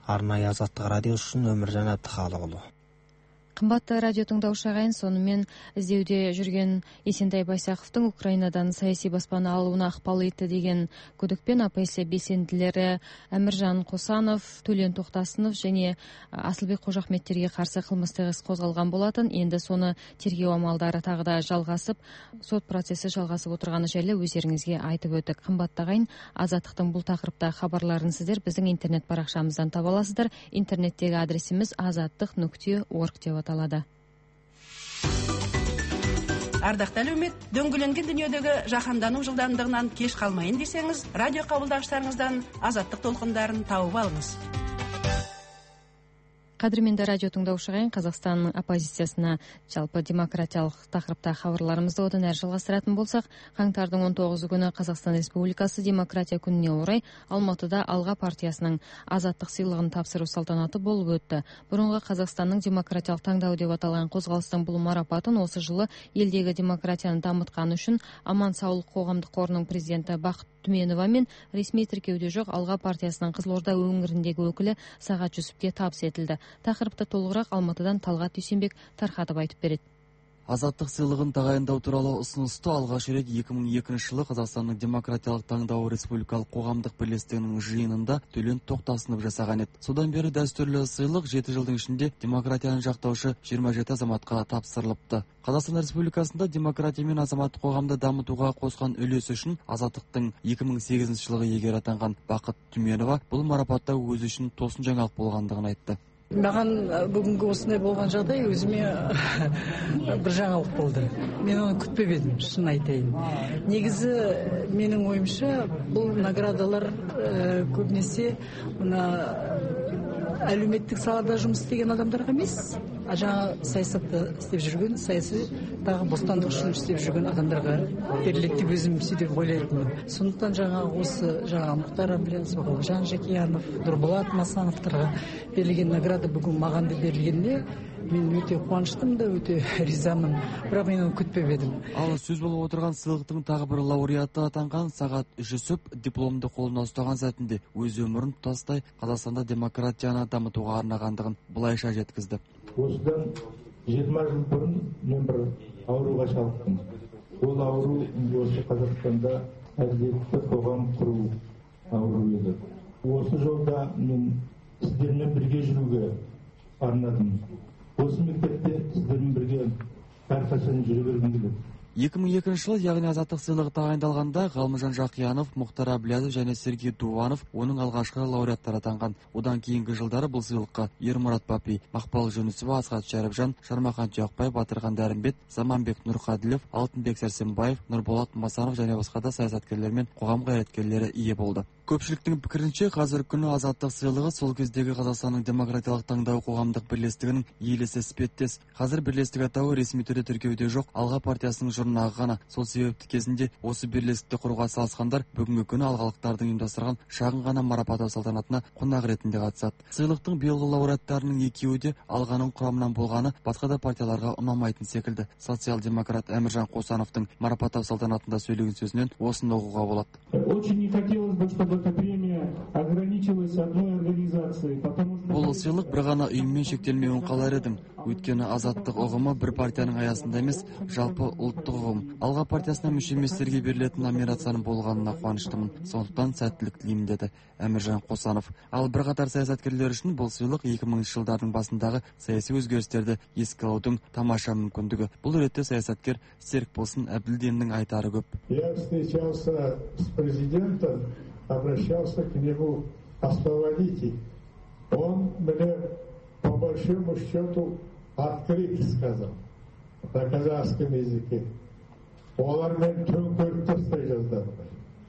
Speaker 20: Арнайы Азаттық радио үшін Өміржан Әбдіхалықұлы.
Speaker 1: Қымбатты радио тыңдаушы ағайын, сонымен іздеуде жүрген Есентай Байсақовтың Украинадан саяси баспана алуына ықпал етті деген күдікпен оппозиция белсенділері Әміржан Қосанов, Төлен Тоқтасынов және Асылбек Қожахметтерге қарсы қылмыстық іс қозғалған болатын. Енді соны тергеу амалдары тағы да жалғасып, сот процесі жалғасып отырғаны жайлы өздеріңізге айтып өттік. Қымбатты ағайын, Азаттықтың бұл тақырыпта хабарларын сіздер біздің интернет парақшамыздан таба аласыздар. Интернеттегі адресіміз азаттық нүкте орг деп аталады.
Speaker 4: Ардақты әлеумет, дөңгеленген дүниедегі жаһандану жылдамдығынан кеш қалмайын десеңіз, радио қабылдағыштарыңыздан Азаттық толқындарын тауып алыңыз.
Speaker 1: Қадірменді радио тыңдаушы ағайын, Қазақстанның оппозициясына жалпы демократиялық тақырыпта хабарларымызды одан әрі жалғастыратын болсақ, қаңтардың он тоғызы күні Қазақстан Республикасы демократия күніне орай Алматыда Алға партиясының азаттық сыйлығын тапсыру салтанаты болып өтті. Бұрынғы Қазақстанның демократиялық таңдауы деп аталған қозғалыстың бұл марапатын осы жылы елдегі демократияны дамытқаны үшін Аман Саулық қоғамдық қорының президенті Бақыт Түменова мен ресми тіркеуде жоқ Алға партиясының Қызылорда өңіріндегі өкілі Сағат Жүсіпке табыс етілді. Тақырыпты толығырақ Алматыдан Талғат Дүйсенбек тарқатып айтып береді.
Speaker 21: Азаттық сыйлығын тағайындау туралы ұсынысты алғаш рет екі мың екінші жылы Қазақстанның демократиялық таңдауы республикалық қоғамдық бірлестігінің жиынында Төлен Тоқтасынов жасаған еді. Содан бері дәстүрлі сыйлық жеті жылдың ішінде демократияны жақтаушы жиырма жеті азаматқа тапсырылыпты. Қазақстан Республикасында демократия мен азаматтық қоғамды дамытуға қосқан үлесі үшін Азаттықтың екі мың сегізінші жылғы иегері атанған Бақыт Түменова бұл марапатта өзі үшін тосын жаңалық болғандығын айтты.
Speaker 22: Маған бүгінгі осындай болған жағдай өзіме бір жаңалық болды. Мен оны күтпеп едім, шын айтайын. Негізі менің ойымша бұл наградалар көбінесе әлеуметтік салада жұмыс істеген адамдарға емес, жаңа саясатта істеп жүрген, саяси тағы бостандық үшін істеп жүрген адамдарға беріледі деп өзім сөйтіп ойлайтынмын. Сондықтан жаңа осы жаңа Мұхтар Әблязов, Жан Жақиянов, Нұрболат Масановтарға берілген награда бүгін маған да берілгенде мен өте қуаныштымын да, өте ризамын. Бірақ мен оны күтпеп едім.
Speaker 21: Ал сөз болып отырған сыйлықтың тағы бір лауреаты атанған Сағат Жүсіп дипломды қолына ұстаған сәтінде өз өмірін тұтастай Қазақстанда демократияны дамытуға арнағандығын былайша жеткізді.
Speaker 23: Осыдан жиырма жыл бұрын мен бір ауруға шалдықтым. Ол ауру осы Қазақстанда әділетті қоғам құру ауру еді. Осы жолда мен сіздермен бірге жүруге арнадым. Осы мектепте сіздермен бірге әрқашан жүре бергім келеді.
Speaker 21: екі мың екінші жылы, яғни азаттық сыйлығы тағайындалғанда Ғалымжан Жақиянов, Мұхтар Әблязов және Сергей Дуанов оның алғашқы лауреаттары атанған. Одан кейінгі жылдары бұл сыйлыққа Ермұрат Папи, Мақпал Жүнісова, Асхат Шәріпжан, Шармахан Тұяқбай, Батырхан Дәрімбет, Заманбек Нұрқаділов, Алтынбек Сәрсенбаев, Нұрболат Масанов және басқа да саясаткерлер мен қоғам қайраткерлері ие болды. Көпшіліктің пікірінше қазіргі күні азаттық сыйлығы сол кездегі Қазақстанның демократиялық таңдау қоғамдық бірлестігінің елесі іспеттес. Қазір бірлестік атауы ресми түрде тіркеуде жоқ, Алға партиясының жұрнағы ғана. Сол себепті кезінде осы бірлестікті құруға салысқандар бүгінгі күні алғалықтардың ұйымдастырған шағын ғана марапаттау салтанатына қонақ ретінде қатысады. Сыйлықтың биылғы лауреаттарының екеуі де алғаның құрамынан болғаны басқа да партияларға ұнамайтын секілді. Социал-демократ Әміржан Қосановтың марапаттау салтанатында сөйлеген сөзінен осыны оқуға болады.
Speaker 23: Очень не хотелось бы, чтобы эта премия ограничилась одной организацией, потому что
Speaker 21: бұл сыйлық бір ғана ұйыммен шектелмеуін қалар едім. Өйткені азаттық ұғымы бір партияның аясында емес, жалпы ұлттық ұғым. Алға партиясына мүше еместерге берілетін номинацияның болғанына қуаныштымын. Сондықтан сәттілік тілеймін деді Әміржан Қосанов. Ал бірқатар саясаткерлер үшін бұл сыйлық екі мыңыншы жылдардың басындағы саяси өзгерістерді еске алудың тамаша мүмкіндігі. Бұл ретте саясаткер Серікболсын Әбділдиннің айтары көп.
Speaker 23: Я встречался с президентом, обращался к нему освободите. Он мне по большому счету открыто сказал на казахском языке. Олар мен төңкеріп тастай жаздадым.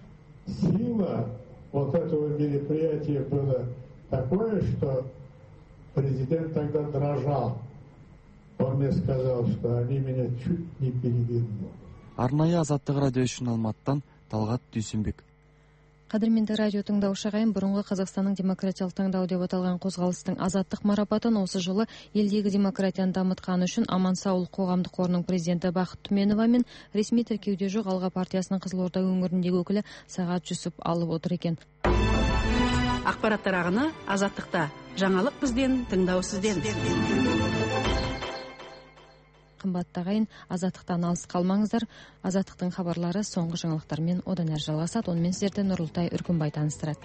Speaker 23: Сила вот этого мероприятия была такое, что президент тогда дрожал. Он мне сказал, что они меня чуть не перебили.
Speaker 21: Арнайы Азаттық радио үшін Алматыдан Талғат Дүйсенбек.
Speaker 1: Қадірменді радио тыңдаушы ағайын, бұрынғы Қазақстанның демократиялық таңдау деп аталған қозғалыстың азаттық марапатын осы жылы елдегі демократияны дамытқаны үшін Аман Саулық қоғамдық қорының президенті Бақыт Түменова мен ресми тіркеуде жоқ Алға партиясының Қызылорда өңіріндегі өкілі Сағат Жүсіп алып отыр екен.
Speaker 4: Ақпараттар ағыны Азаттықта. жаңалық бізден, тыңдау сізден.
Speaker 1: Қымбатты ағайын, Азаттықтан алыс қалмаңыздар. Азаттықтың хабарлары соңғы жаңалықтармен одан әрі жалғасады. Онымен сіздерді Нұрлытай Үркімбай таныстырады.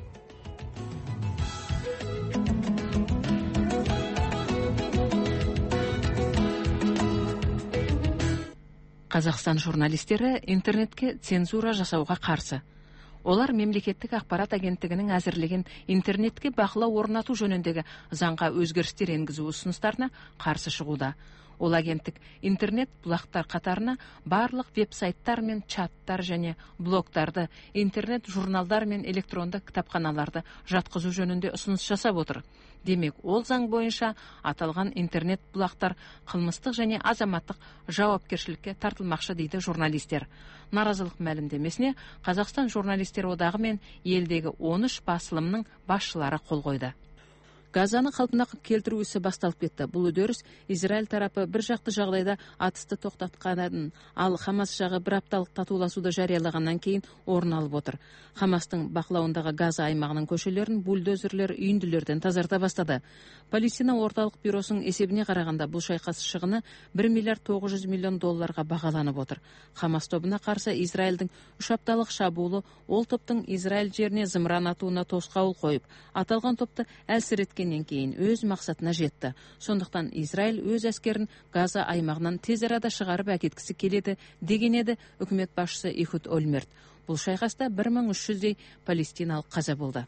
Speaker 2: Қазақстан журналистері интернетке цензура жасауға қарсы. Олар мемлекеттік ақпарат агенттігінің әзірлеген интернетке бақылау орнату жөніндегі заңға өзгерістер енгізу ұсыныстарына қарсы шығуда. Ол агенттік интернет бұлақтар қатарына барлық веб-сайттар мен чаттар және блогтарды, интернет журналдар мен электронды кітапханаларды жатқызу жөнінде ұсыныс жасап отыр. Демек, ол заң бойынша аталған интернет бұлақтар қылмыстық және азаматтық жауапкершілікке тартылмақшы дейді журналистер. Наразылық мәлімдемесіне Қазақстан журналистер одағы мен елдегі он үш басылымның басшылары қол қойды. Газаны қалпына келтіру ісі басталып кетті. Бұл үдеріс Израиль тарапы бір жақты жағдайда атысты тоқтатқанын, ал Хамас жағы бір апталық татуласуды жариялағаннан кейін орын алып отыр. Хамастың бақылауындағы Газа аймағының көшелерін бульдозерлер үйінділерден тазарта бастады. Палестина орталық бюросының есебіне қарағанда бұл шайқас шығыны бір миллиард тоғыз жүз миллион долларға бағаланып отыр. Хамас тобына қарсы Израильдің үш апталық шабуылы ол топтың Израиль жеріне зымыран атуына тосқауыл қойып, аталған топты әлсіреткеннен кейін өз мақсатына жетті. Сондықтан Израиль өз әскерін Газа аймағынан тез арада шығарып әкеткісі келеді деген еді үкімет басшысы Ихуд Ольмерт. Бұл шайқаста бір мың үш жүздей палестиналық қаза болды.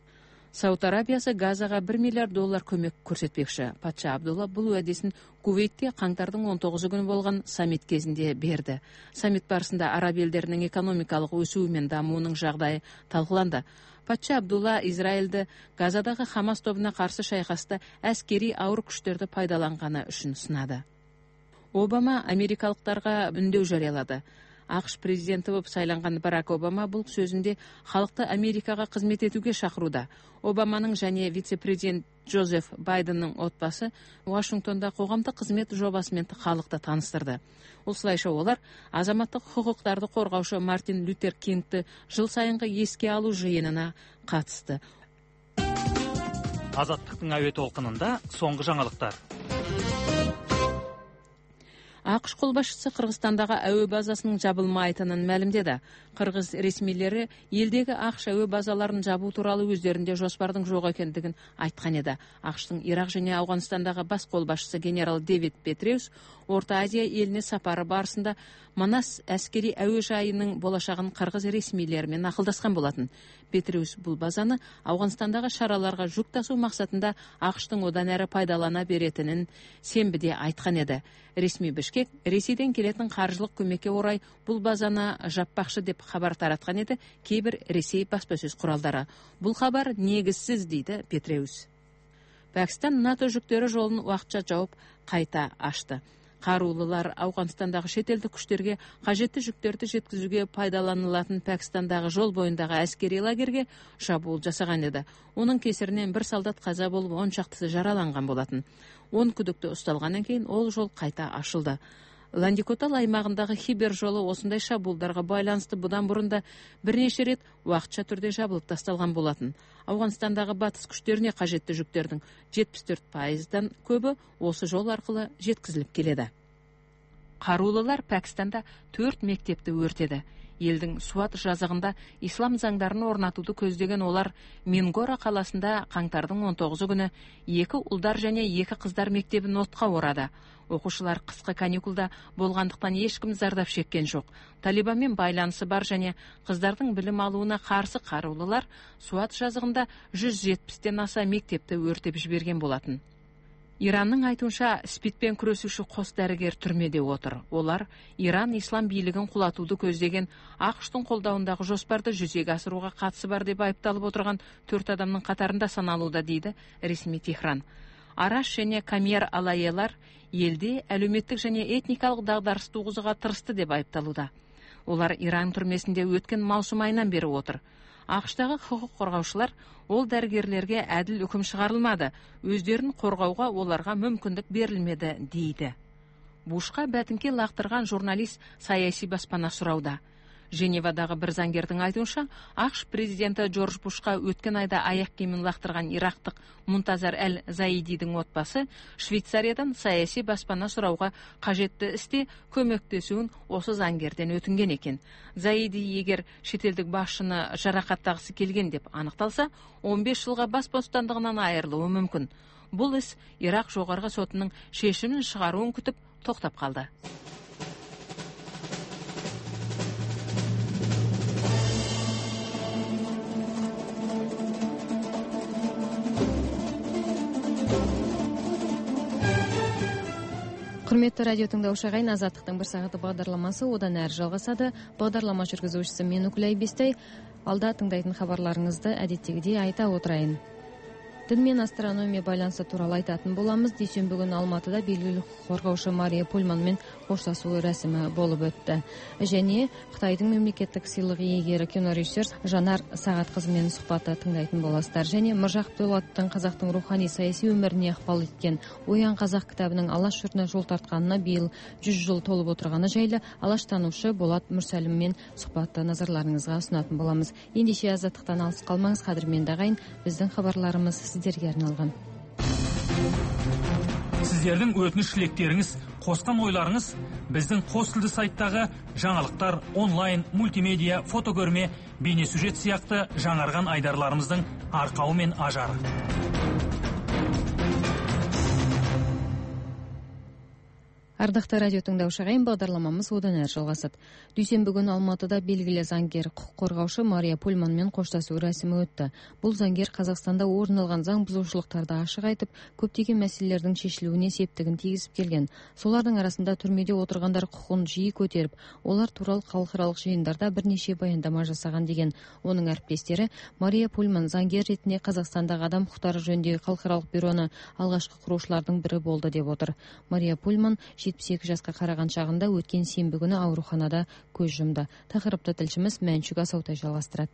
Speaker 2: Сауд Арабиясы Газаға бір миллиард доллар көмек көрсетпекші. Патша Абдулла бұл уәдесін Кувейтте қаңтардың он тоғызы күні болған саммит кезінде берді. Саммит барысында араб елдерінің экономикалық өсуі мен дамуының жағдайы талқыланды. Патша Абдулла Израильді Газадағы Хамас тобына қарсы шайқаста әскери ауыр күштерді пайдаланғаны үшін сынады. Обама америкалықтарға үндеу жариялады. ақш президенті болып сайланған Барак Обама бұл сөзінде халықты Америкаға қызмет етуге шақыруда. Обаманың және вице-президент Джозеф Байденнің отбасы Вашингтонда қоғамдық қызмет жобасымен халықты таныстырды. Осылайша олар азаматтық құқықтарды қорғаушы Мартин Лютер Кингті жыл сайынғы еске алу жиынына қатысты.
Speaker 3: Азаттықтың әуе толқынында соңғы жаңалықтар.
Speaker 2: ақш қолбасшысы Қырғызстандағы әуе базасының жабылмайтынын мәлімдеді. Қырғыз ресмилері елдегі ақш әуе базаларын жабу туралы өздерінде жоспардың жоқ екендігін айтқан еді. ақштың Ирақ және Ауғанстандағы бас қолбасшысы генерал Дэвид Петреус Орта Азия еліне сапары барысында Манас әскери әуежайының болашағын қырғыз ресмилерімен ақылдасқан болатын. Петреус бұл базаны Ауғанстандағы шараларға жүк тасу мақсатында ақштың одан әрі пайдалана беретінін сенбіде айтқан еді. Ресми Бішкек Ресейден келетін қаржылық көмекке орай бұл базаны жаппақшы деп хабар таратқан еді кейбір Ресей баспасөз құралдары. Бұл хабар негізсіз дейді Петреус. Пәкістан НАТО жүктері жолын уақытша жауып қайта ашты. Қарулылар Ауғанстандағы шетелдік күштерге қажетті жүктерді жеткізуге пайдаланылатын Пәкістандағы жол бойындағы әскери лагерге шабуыл жасаған еді. Оның кесірінен бір солдат қаза болып, он шақтысы жараланған болатын. он күдікті ұсталғаннан кейін ол жол қайта ашылды. Ландикотал аймағындағы Хибер жолы осындай шабуылдарға байланысты бұдан бұрында бірнеше рет уақытша түрде жабылып тасталған болатын. Ауғанстандағы батыс күштеріне қажетті жүктердің жетпіс төрт пайыздан көбі осы жол арқылы жеткізіліп келеді. Қарулылар Пәкістанда төрт мектепті өртеді. Елдің Суат жазығында ислам заңдарын орнатуды көздеген олар Мингора қаласында қаңтардың он тоғызы күні екі ұлдар және екі қыздар мектебін отқа орады. Оқушылар қысқы каникулда болғандықтан ешкім зардап шеккен жоқ. Талибанмен байланысы бар және қыздардың білім алуына қарсы қарулылар Суат жазығында жүз жетпістен аса мектепті өртеп жіберген болатын. Иранның айтуынша спидпен күресуші қос дәрігер түрмеде отыр. Олар Иран ислам билігін құлатуды көздеген ақштың қолдауындағы жоспарды жүзеге асыруға қатысы бар деп айыпталып отырған төрт адамның қатарында саналуда дейді ресми Техран. Араш және Камер алайелар елде әлеуметтік және этникалық дағдарыс туғызуға тырысты деп айыпталуда. Олар Иран түрмесінде өткен маусым айынан бері отыр. ақштағы құқық қорғаушылар ол дәрігерлерге әділ үкім шығарылмады, өздерін қорғауға оларға мүмкіндік берілмеді дейді. Бушқа бәтіңке лақтырған журналист саяси баспана сұрауда. Женевадағы бір заңгердің айтуынша, ақш президенті Джордж Бушқа өткен айда аяқ киімін лақтырған ирактық Мунтазар әл-Заидидің отбасы Швейцариядан саяси баспана сұрауға қажетті істе көмектесуін осы заңгерден өтінген екен. Заиди егер шетелдік басшыны жарақаттағысы келген деп анықталса, он бес жылға бас бостандығынан айырылуы мүмкін. Бұл іс Ирақ жоғарғы сотының шешімін шығаруын күтіп тоқтап қалды.
Speaker 1: Құрметті радио тыңдаушы ағайын, Азаттықтың бір сағаты бағдарламасы одан әрі жалғасады. Бағдарлама жүргізушісі мен Нүкләй Бестай. Алда тыңдайтын хабарларыңызды әдеттегідей айта отырайын. Дін мен астрономия байланысы туралы айтатын боламыз. Дүйсенбі күні Алматыда белгілі қорғаушы Мария Пульманмен қоштасу рәсімі болып өтті. Және Қытайдың мемлекеттік сыйлығы иегері кинорежиссер Жанар Сағатқызымен сұхбатты тыңдайтын боласыздар. Және Міржақ Дулаттың қазақтың рухани саяси өміріне ықпал еткен Оян қазақ кітабының Алаш жұртына жол тартқанына биыл жүз жыл толып отырғаны жайлы алаштанушы Болат Мүрсәліммен сұхбатты назарларыңызға ұсынатын боламыз. Ендеше Азаттықтан алыс қалмаңыз, қадірменді ағайын, біздің хабарларымыз сіздерге арналған.
Speaker 3: Сіздердің өтініш тілектеріңіз, қосқан ойларыңыз біздің қос тілді сайттағы жаңалықтар, онлайн, мультимедиа, фотокөрме, бейнесюжет сияқты жаңарған айдарларымыздың арқауы мен ажары.
Speaker 1: Ардақты радио тыңдаушы ағайын, бағдарламамыз одан әрі жалғасады. Дүйсенбі күні Алматыда белгілі заңгер құқық қорғаушы Мария Пульманмен қоштасу рәсімі өтті. Бұл заңгер Қазақстанда орын алған заң бұзушылықтарды ашық айтып, көптеген мәселелердің шешілуіне септігін тигізіп келген. Солардың арасында түрмеде отырғандар құқығын жиі көтеріп, олар туралы халықаралық жиындарда бірнеше баяндама жасаған деген. Оның әріптестері Мария Пульман заңгер ретінде Қазақстандағы адам құқықтары жөніндегі халықаралық бюроны алғашқы құрушылардың бірі болды деп отыр. Мария Пульман жетпіс екі жасқа қараған шағында өткен сенбі күні ауруханада көз жұмды. Тақырыпты тілшіміз Мәншүк Асаутай жалғастырады.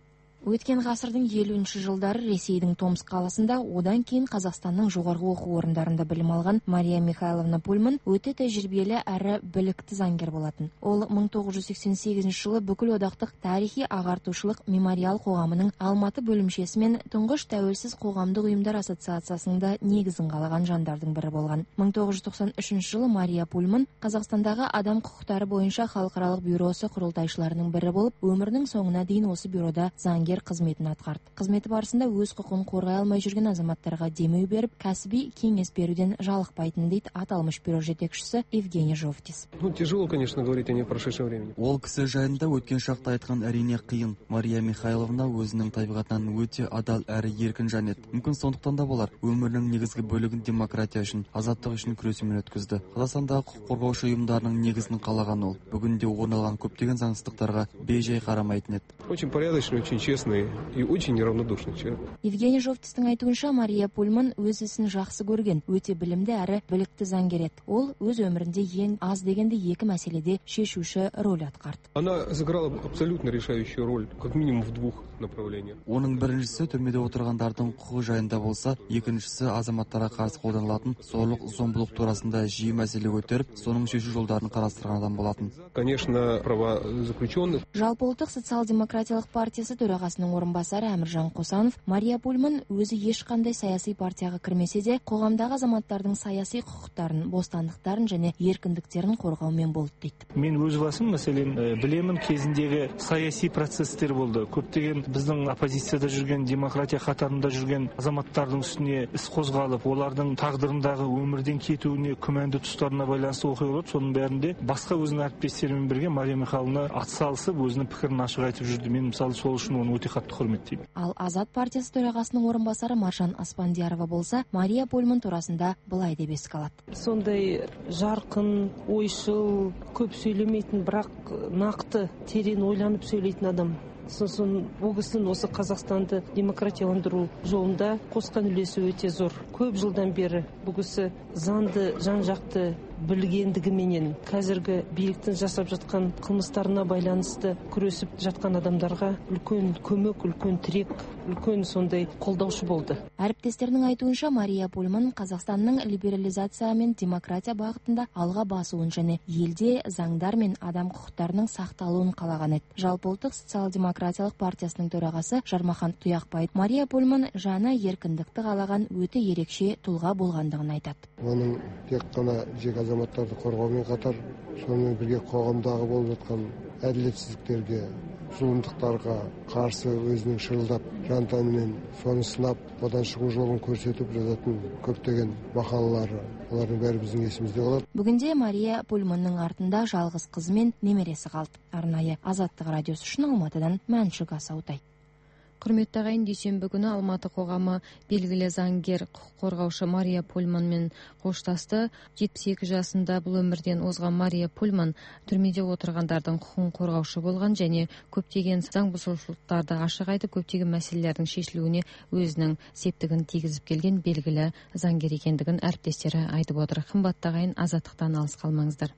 Speaker 5: Өткен ғасырдың елуінші жылдары Ресейдің Томск қаласында, одан кейін Қазақстанның жоғарғы оқу орындарында білім алған Мария Михайловна Пульман өте тәжірибелі әрі білікті заңгер болатын. Ол мың тоғыз жүз сексен сегізінші жылы бүкіл одақтық тарихи ағартушылық мемориал қоғамының Алматы бөлімшесі мен тұңғыш тәуелсіз қоғамдық ұйымдар ассоциациясының да негізін қалаған жандардың бірі болған. мың тоғыз жүз тоқсан үшінші жылы Мария Пульман Қазақстандағы адам құқықтары бойынша халықаралық бюросы құрылтайшыларының бірі болып, өмірінің соңына дейін осы бюрода заңгер қызметін атқарды. Қызметі барысында өз құқығын қорғай алмай жүрген азаматтарға демеу беріп, кәсіби кеңес беруден жалықпайтын дейді аталмыш бюро жетекшісі Евгений Жовтис.
Speaker 7: Ну, тяжело, конечно, говорить о непрошедшем времени.
Speaker 21: Ол кісі жайында өткен шақта айтқан әрине қиын. Мария Михайловна өзінің табиғатынан өте адал әрі еркін жан еді. Мүмкін сондықтан да болар, өмірінің негізгі бөлігін демократия үшін, азаттық үшін күресумен өткізді. Қазақстандағы құқық қорғаушы ұйымдарының негізін қалаған ол. Бүгінде орын алған көптеген заңсыздықтарға бейжай қарамайтын еді.
Speaker 7: Очень порядочный, очень честный и очень неравнодушный человек.
Speaker 5: Евгений Жовтистің айтуынша, Мария Пульман өз ісін жақсы көрген, өте білімді әрі білікті заңгер еді. Ол өз өмірінде ең аз дегенде екі мәселеде шешуші роль атқарды.
Speaker 7: Она сыграла абсолютно решающую роль, как минимум в двух направлениях.
Speaker 21: Оның біріншісі түрмеде отырғандардың құқығы жайында болса, екіншісі азаматтарға қарсы қолданылатын зорлық зомбылық турасында жиі мәселе көтеріп, соның шешу жолдарын қарастырған адам болатын.
Speaker 7: Конечно, права заключенных.
Speaker 5: Жалпы ұлттық социал-демократиялық партиясы төрағасының орынбасары Әміржан Қосанов, Мария Пульман өзі ешқандай саяси партияға кірмесе де, қоғамдағы азаматтардың саяси құқықтарын, бостандықтарын және еркіндіктерін қорғаумен болды дейді.
Speaker 16: Мен өз басым, мәселен, білемін, кезіндегі саяси процесстер болды. Көптеген біздің оппозицияда жүрген, демократия қатарында жүрген азаматтардың үстіне іс қозғалып, олардың тағдырындағы өмірден кетуіне күмәнді тұстарына байланысты оқиғалар, соның бәрінде басқа өзінің әріптестерімен бірге Мария Михайловна атсалысып, өзінің пікірін ашық айтып жүрді. Мен мысалы сол үшін оны өте қатты құрметтеймін.
Speaker 5: Ал Азат партиясы төрағасының орынбасары Маржан Аспандиярова болса, Мария Пульман турасында былай деп еске алады.
Speaker 9: Сондай жарқын, ойшыл, көп сөйлемейтін, бірақ нақты, терең ойланып сөйлейтін адам. Сосын бұл кісінің осы Қазақстанды демократияландыру жолында қосқан үлесі өте зор. Көп жылдан бері бұл кісі заңды, жан-жақты білгендігіменен қазіргі биліктің жасап жатқан қылмыстарына байланысты күресіп жатқан адамдарға үлкен көмек, үлкен тірек, үлкен сондай қолдаушы болды.
Speaker 5: Әріптестерінің айтуынша, Мария Пульман Қазақстанның либерализация мен демократия бағытында алға басуын және елде заңдар мен адам құқықтарының сақталуын қалаған еді. Жалпыұлттық социал-демократиялық партиясының төрағасы Жармахан Тұяқбай Мария Пульман жаны еркіндікті қалаған өте ерекше тұлға болғандығын айтады.
Speaker 10: Оның тек қана жеке азаматтарды қорғаумен қатар, сонымен бірге қоғамдағы болып жатқан әділетсіздіктерге, зұлымдықтарға қарсы өзінің шырылдап, жан-тәнімен соны сынап, одан шығу жолын көрсетіп жазатын көптеген мақалалары, олардың бәрі біздің есімізде қалады.
Speaker 5: Бүгінде Мария Пульманның артында жалғыз қызы мен немересі қалды. Арнайы Азаттық радиосы үшін Алматыдан Мәншүк Асаутай.
Speaker 1: Құрметті ағайын, дүйсенбі күні Алматы қоғамы белгілі заңгер, құқық қорғаушы Мария Пульманмен қоштасты. жетпіс екі жасында бұл өмірден озған Мария Пульман түрмеде отырғандардың құқығын қорғаушы болған және көптеген заң бұзушылықтарды ашық айтып, көптеген мәселелердің шешілуіне өзінің септігін тигізіп келген белгілі заңгер екендігін әріптестері айтып отыр. Қымбатты ағайын, Азаттықтан алыс қалмаңыздар.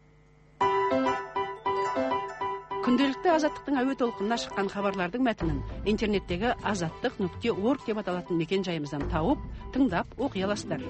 Speaker 4: Күнделікті Азаттықтың әуе толқынына шыққан хабарлардың мәтінін интернеттегі азаттық нүкте орг деп аталатын мекен жайымыздан тауып, тыңдап, оқи аласыздар.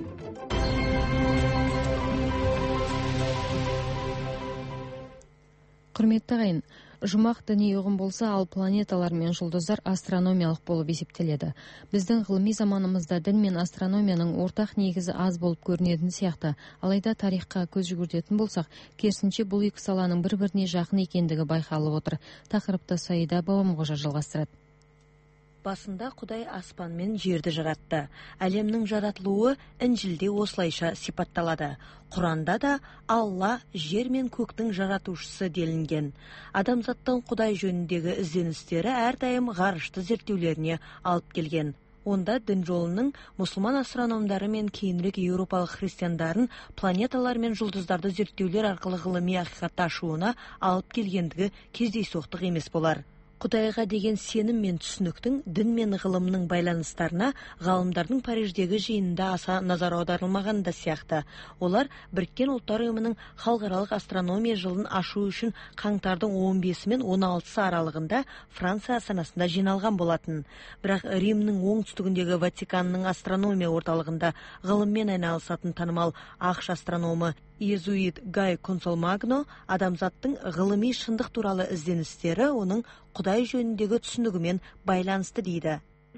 Speaker 1: Құрметті ағайын, жұмақ діни ұғым болса, ал планеталар мен жұлдыздар астрономиялық болып есептеледі. Біздің ғылыми заманымызда дін мен астрономияның ортақ негізі аз болып көрінетін сияқты. Алайда тарихқа көз жүгіртетін болсақ, керісінше бұл екі саланың бір-біріне жақын екендігі байқалып отыр. Тақырыпты Саида Бабамқожа жалғастырады.
Speaker 11: Басында Құдай аспан мен жерді жаратты. Әлемнің жаратылуы Інжілде осылайша сипатталады. Құранда да Алла жер мен көктің жаратушысы делінген. Адамзаттың Құдай жөніндегі ізденістері әрдайым ғарышты зерттеулеріне алып келген. Онда дін жолының мұсылман астрономдары мен кейінірек еуропалық христиандарын планеталар мен жұлдыздарды зерттеулер арқылы ғылыми ақиқатты ашуына алып келгендігі кездейсоқтық емес болар. Құдайға деген сенім мен түсініктің дін мен ғылымның байланыстарына ғалымдардың Париждегі жиынында аса назар аударылмаған да сияқты. Олар Біріккен Ұлттар ұйымының халықаралық астрономия жылын ашу үшін қаңтардың он бесі мен он алтысы аралығында Франция астанасында жиналған болатын. Бірақ Римнің оңтүстігіндегі Ватиканның астрономия орталығында ғылыммен айналысатын танымал ақш астрономы иезуит Гай Консолмагно адамзаттың ғылыми шындық туралы ізденістері оның Құдай жөніндегі түсінігімен байланысты дейді.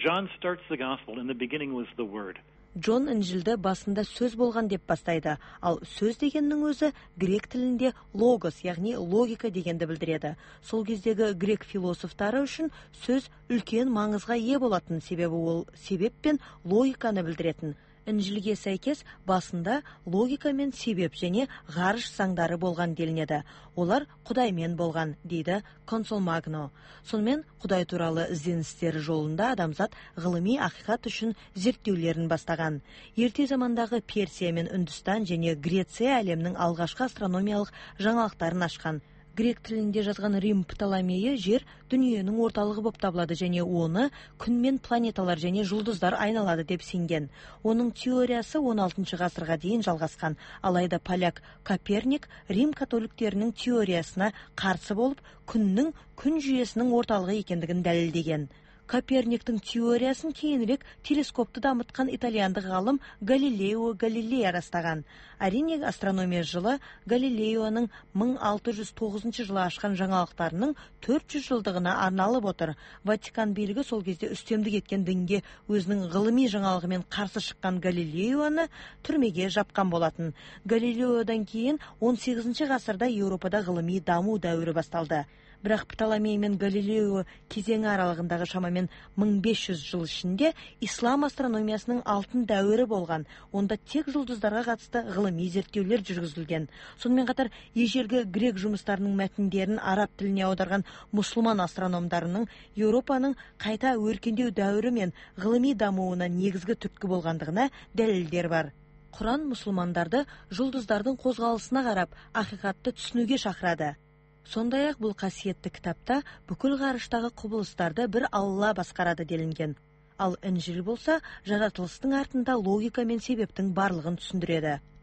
Speaker 11: Джон Інжілді басында сөз болған деп бастайды, ал сөз дегеннің өзі грек тілінде логос, яғни логика дегенді білдіреді. Сол кездегі грек философтары үшін сөз үлкен маңызға ие болатын, себебі ол себеп пен логиканы білдіретін. Інжілге сәйкес басында логика мен себеп және ғарыш заңдары болған делінеді. Олар Құдаймен болған, дейді Консолмагно. Сонымен Құдай туралы ізденістері жолында адамзат ғылыми ақиқат үшін зерттеулерін бастаған. Ерте замандағы Персия мен Үндістан және Греция әлемнің алғашқы астрономиялық жаңалықтарын ашқан. Грек тілінде жазған Рим Птоломейі жер дүниенің орталығы болып табылады және оны күн мен планеталар және жұлдыздар айналады деп сенген. Оның теориясы он алтыншы ғасырға дейін жалғасқан. Алайда поляк Коперник Рим католиктерінің теориясына қарсы болып, күннің күн жүйесінің орталығы екендігін дәлелдеген. Коперниктің теориясын кейінірек телескопты дамытқан итальяндық ғалым Галилео Галилей растаған. Әрине, астрономия жылы Галилеоның мың алты жүз тоғызыншы жылы ашқан жаңалықтарының төрт жүз жылдығына арналып отыр. Ватикан билігі сол кезде үстемдік еткен дінге өзінің ғылыми жаңалығымен қарсы шыққан Галилеоны түрмеге жапқан болатын. Галилеодан кейін он сегізінші ғасырда Еуропада ғылыми даму дәуірі басталды. Бірақ Птоломей мен Галилео кезеңі аралығындағы шамамен мың бес жүз жыл ішінде ислам астрономиясының алтын дәуірі болған. Онда тек жұлдыздарға қатысты ғылыми зерттеулер жүргізілген. Сонымен қатар ежелгі грек жұмыстарының мәтіндерін араб тіліне аударған мұсылман астрономдарының Еуропаның қайта өркендеу дәуірі мен ғылыми дамуына негізгі түрткі болғандығына дәлелдер бар. Құран мұсылмандарды жұлдыздардың қозғалысына қарап ақиқатты түсінуге шақырады. Сондай-ақ бұл қасиетті кітапта бүкіл ғарыштағы құбылыстарды бір Алла басқарады делінген. Ал Інжіл болса, жаратылыстың артында логика мен себептің барлығын түсіндіреді.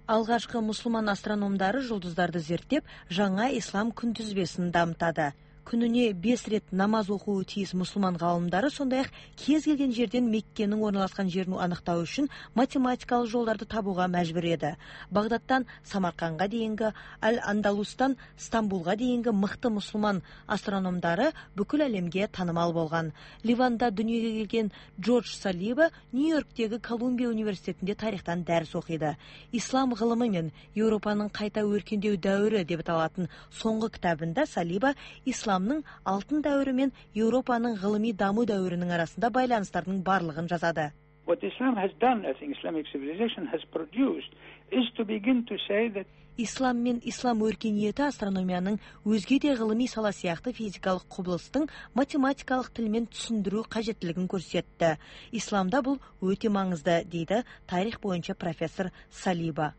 Speaker 11: Алғашқы мұсылман астрономдары жұлдыздарды зерттеп, жаңа ислам күнтізбесін дамытады. Күніне бес рет намаз оқуы тиіс мұсылман ғалымдары сондай-ақ кез келген жерден Меккенің орналасқан жерін анықтау үшін математикалық жолдарды табуға мәжбүр еді. Бағдаттан Самарқанға дейінгі, Аль-Андалустан Стамбулға дейінгі мықты мұсылман астрономдары бүкіл әлемге танымал болған. Ливанда дүниеге келген Джордж Салиба Нью-Йорктегі Колумбия университетінде тарихтан дәріс оқиды. Ислам ғылымы мен Еуропаның қайта өркендеу дәуірі деп аталатын соңғы кітабында Салиба исламның алтын дәуірі мен Еуропаның ғылыми даму дәуірінің арасында байланыстардың барлығын жазады.
Speaker 8: What Islam has done, I think Islamic civilization has produced, is to begin to say that
Speaker 11: Ислам мен ислам өркениеті астрономияның өзге де ғылыми сала сияқты физикалық құбылыстың математикалық тілмен түсіндіру қажеттілігін көрсетті. Исламда бұл өте маңызды, дейді тарих бойынша профессор Салиба.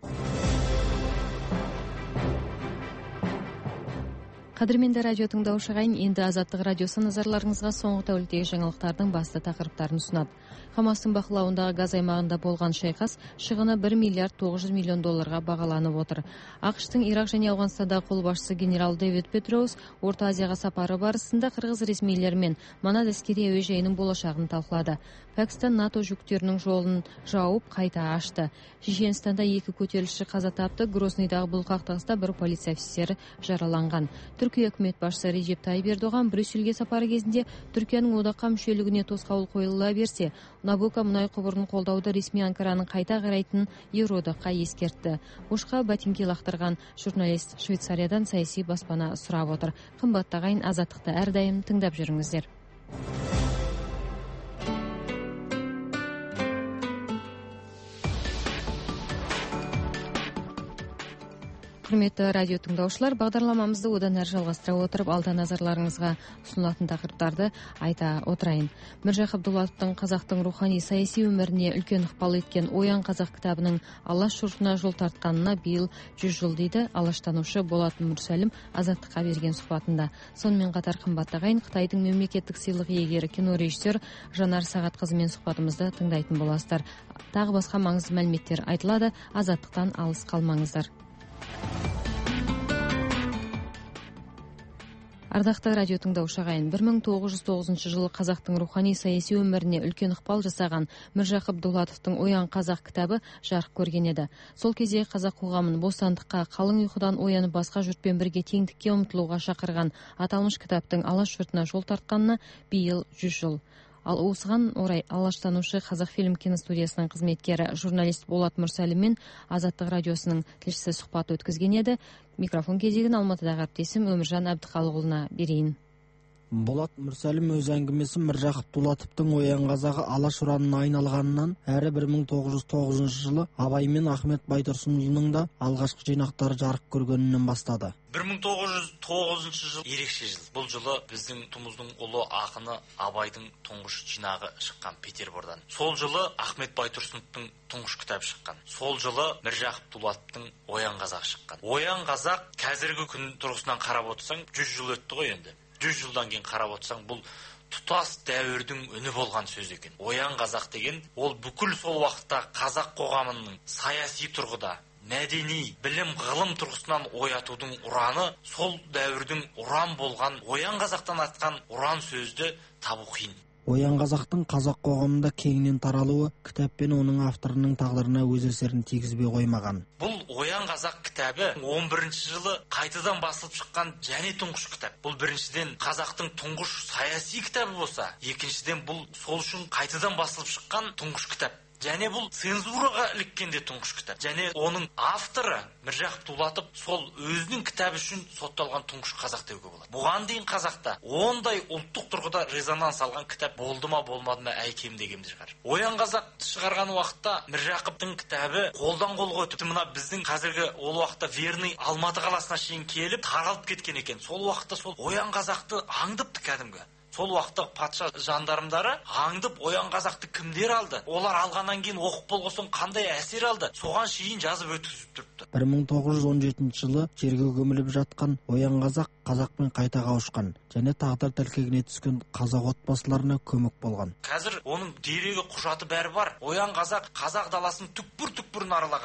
Speaker 1: Қадірменді радио тыңдаушы ағайын, енді Азаттық радиосы назарларыңызға соңғы тәуліктегі жаңалықтардың басты тақырыптарын ұсынады. Хамастың бақылауындағы Газ аймағында болған шайқас шығыны бір миллиард тоғыз жүз миллион долларға бағаланып отыр. ақш-тың Ирақ және Ауғанстандағы қолбасшысы генерал Дэвид Петроус Орта Азияға сапары барысында қырғыз ресмилерімен Манас әскери әуежайының болашағын талқылады. Пәкістан НАТО жүктерінің жолын жауып қайта ашты. Шешенстанда екі көтерілісші қаза тапты. Грознойдағы бұл қақтығыста бір полиция офицері жараланған. Түркия үкімет басшысы Реджеп Тайып Ердоған Брюссельге сапары кезінде Түркияның одаққа мүшелігіне тосқауыл қойыла берсе, Набука мұнай құбырын қолдауды ресми Анкараның қайта қарайтынын Еуроодаққа ескертті. Бушқа бәтеңке лақтырған журналист Швейцариядан саяси баспана сұрап отыр. Қымбатты ағайын, Азаттықты әрдайым тыңдап жүріңіздер. Құрметті радио тыңдаушылар, бағдарламамызды одан әрі жалғастыра отырып, алда назарларыңызға ұсынылатын тақырыптарды айта отырайын. Міржақып Дулатовтың қазақтың рухани саяси өміріне үлкен ықпал еткен Оян қазақ кітабының Алаш жұртына жол тартқанына биыл жүз жыл дейді алаштанушы Болат Мүрсәлім Азаттыққа берген сұхбатында. Сонымен қатар қымбатты ағайын, Қытайдың мемлекеттік сыйлық иегері кино режиссер Жанар Сағатқызымен сұхбатымызды тыңдайтын боласыздар. Тағы басқа маңызды мәліметтер айтылады. Азаттықтан алыс қалмаңыздар. Ардақты радио тыңдаушы ағайын, бір мың тоғыз жүз тоғызыншы жылы қазақтың рухани саяси өміріне үлкен ықпал жасаған Міржақып Дулатовтың Оян қазақ кітабы жарық көрген еді. Сол кезде қазақ қоғамын бостандыққа, қалың ұйқыдан оянып басқа жұртпен бірге теңдікке ұмтылуға шақырған аталмыш кітаптың алаш жұртына жол тартқанына биыл жүз жыл. Ал осыған орай алаштанушы Қазақфильм киностудиясының қызметкері журналист Болат Мүрсәлім мен Азаттық радиосының тілшісі сұхбат өткізген еді. Микрофон кезегін Алматыдағы әріптесім Өміржан Әбдіқалықұлына берейін.
Speaker 20: Болат Мүрсәлім өз әңгімесі Міржақып Дулатовтың Оян қазағы алаш ұранына айналғанынан әрі бір мың тоғыз жүз тоғызыншы жылы Абай мен Ахмет Байтұрсынұлының да алғашқы жинақтары жарық көргенінен бастады.
Speaker 12: бір мың тоғыз жүз тоғызыншы жыл ерекше жыл. Бұл жылы біздің тұмыздың ұлы ақыны Абайдың тұңғыш жинағы шыққан Петербордан. Сол жылы Ахмет Байтұрсыновтың тұңғыш кітабы шыққан. Сол жылы Міржақып Дулатовтың Оян қазақ шыққан. Оян қазақ қазіргі күн тұрғысынан қарап отырсаң жүз жыл өтті ғой енді. жүз жылдан кейін қарап отырсаң, бұл тұтас дәуірдің үні болған сөз екен. Оян қазақ деген, ол бүкіл сол уақытта қазақ қоғамының саяси тұрғыда, мәдени, білім, ғылым тұрғысынан оятудың ұраны, сол дәуірдің ұран болған, Оян қазақтан атқан ұран сөзді табу қиын.
Speaker 20: Оян қазақтың қазақ қоғамында кеңінен таралуы кітап пен оның авторының тағдырына өз әсерін тигізбей қоймаған.
Speaker 12: Бұл Оян қазақ кітабы он бірінші жылы қайтадан басылып шыққан және тұңғыш кітап. Бұл біріншіден қазақтың тұңғыш саяси кітабы болса, екіншіден бұл сол үшін қайтадан басылып шыққан тұңғыш кітап. Және бұл цензураға іліккенде тұңғыш кітап. Және оның авторы Міржақып Дулатов сол өзінің кітабы үшін сотталған тұңғыш қазақ деуге болады. Бұған дейін қазақта ондай ұлттық тұрғыда резонанс алған кітап болды ма болмады ма әйкем дегенде шығар. Оян қазақ шығарған уақытта Міржақыптың кітабы қолдан қолға өтіп, мына біздің қазіргі ол уақытта Верный Алматы қаласына шейін келіп таралып кеткен екен. Сол уақытта сол Оян қазақты аңдыпты кәдімгі. Сол уақытта патша жандармдары аңдып Оян қазақты кімдер алды? Олар алғаннан кейін оқып болғасын қандай әсер алды? Соған шейін жазып өткізіп тұрыпты.
Speaker 20: бір мың тоғыз жүз он жетінші жылы жерге көміліп жатқан Оян қазақ қазақпен қайта қауышқан және тағдыр тәлкегіне түскен қазақ отбасыларына көмек болған.
Speaker 12: Қазір оның дерегі құжаты бәрі бар. Оян қазақ қазақ даласын түкпір-түкпірін аралаған.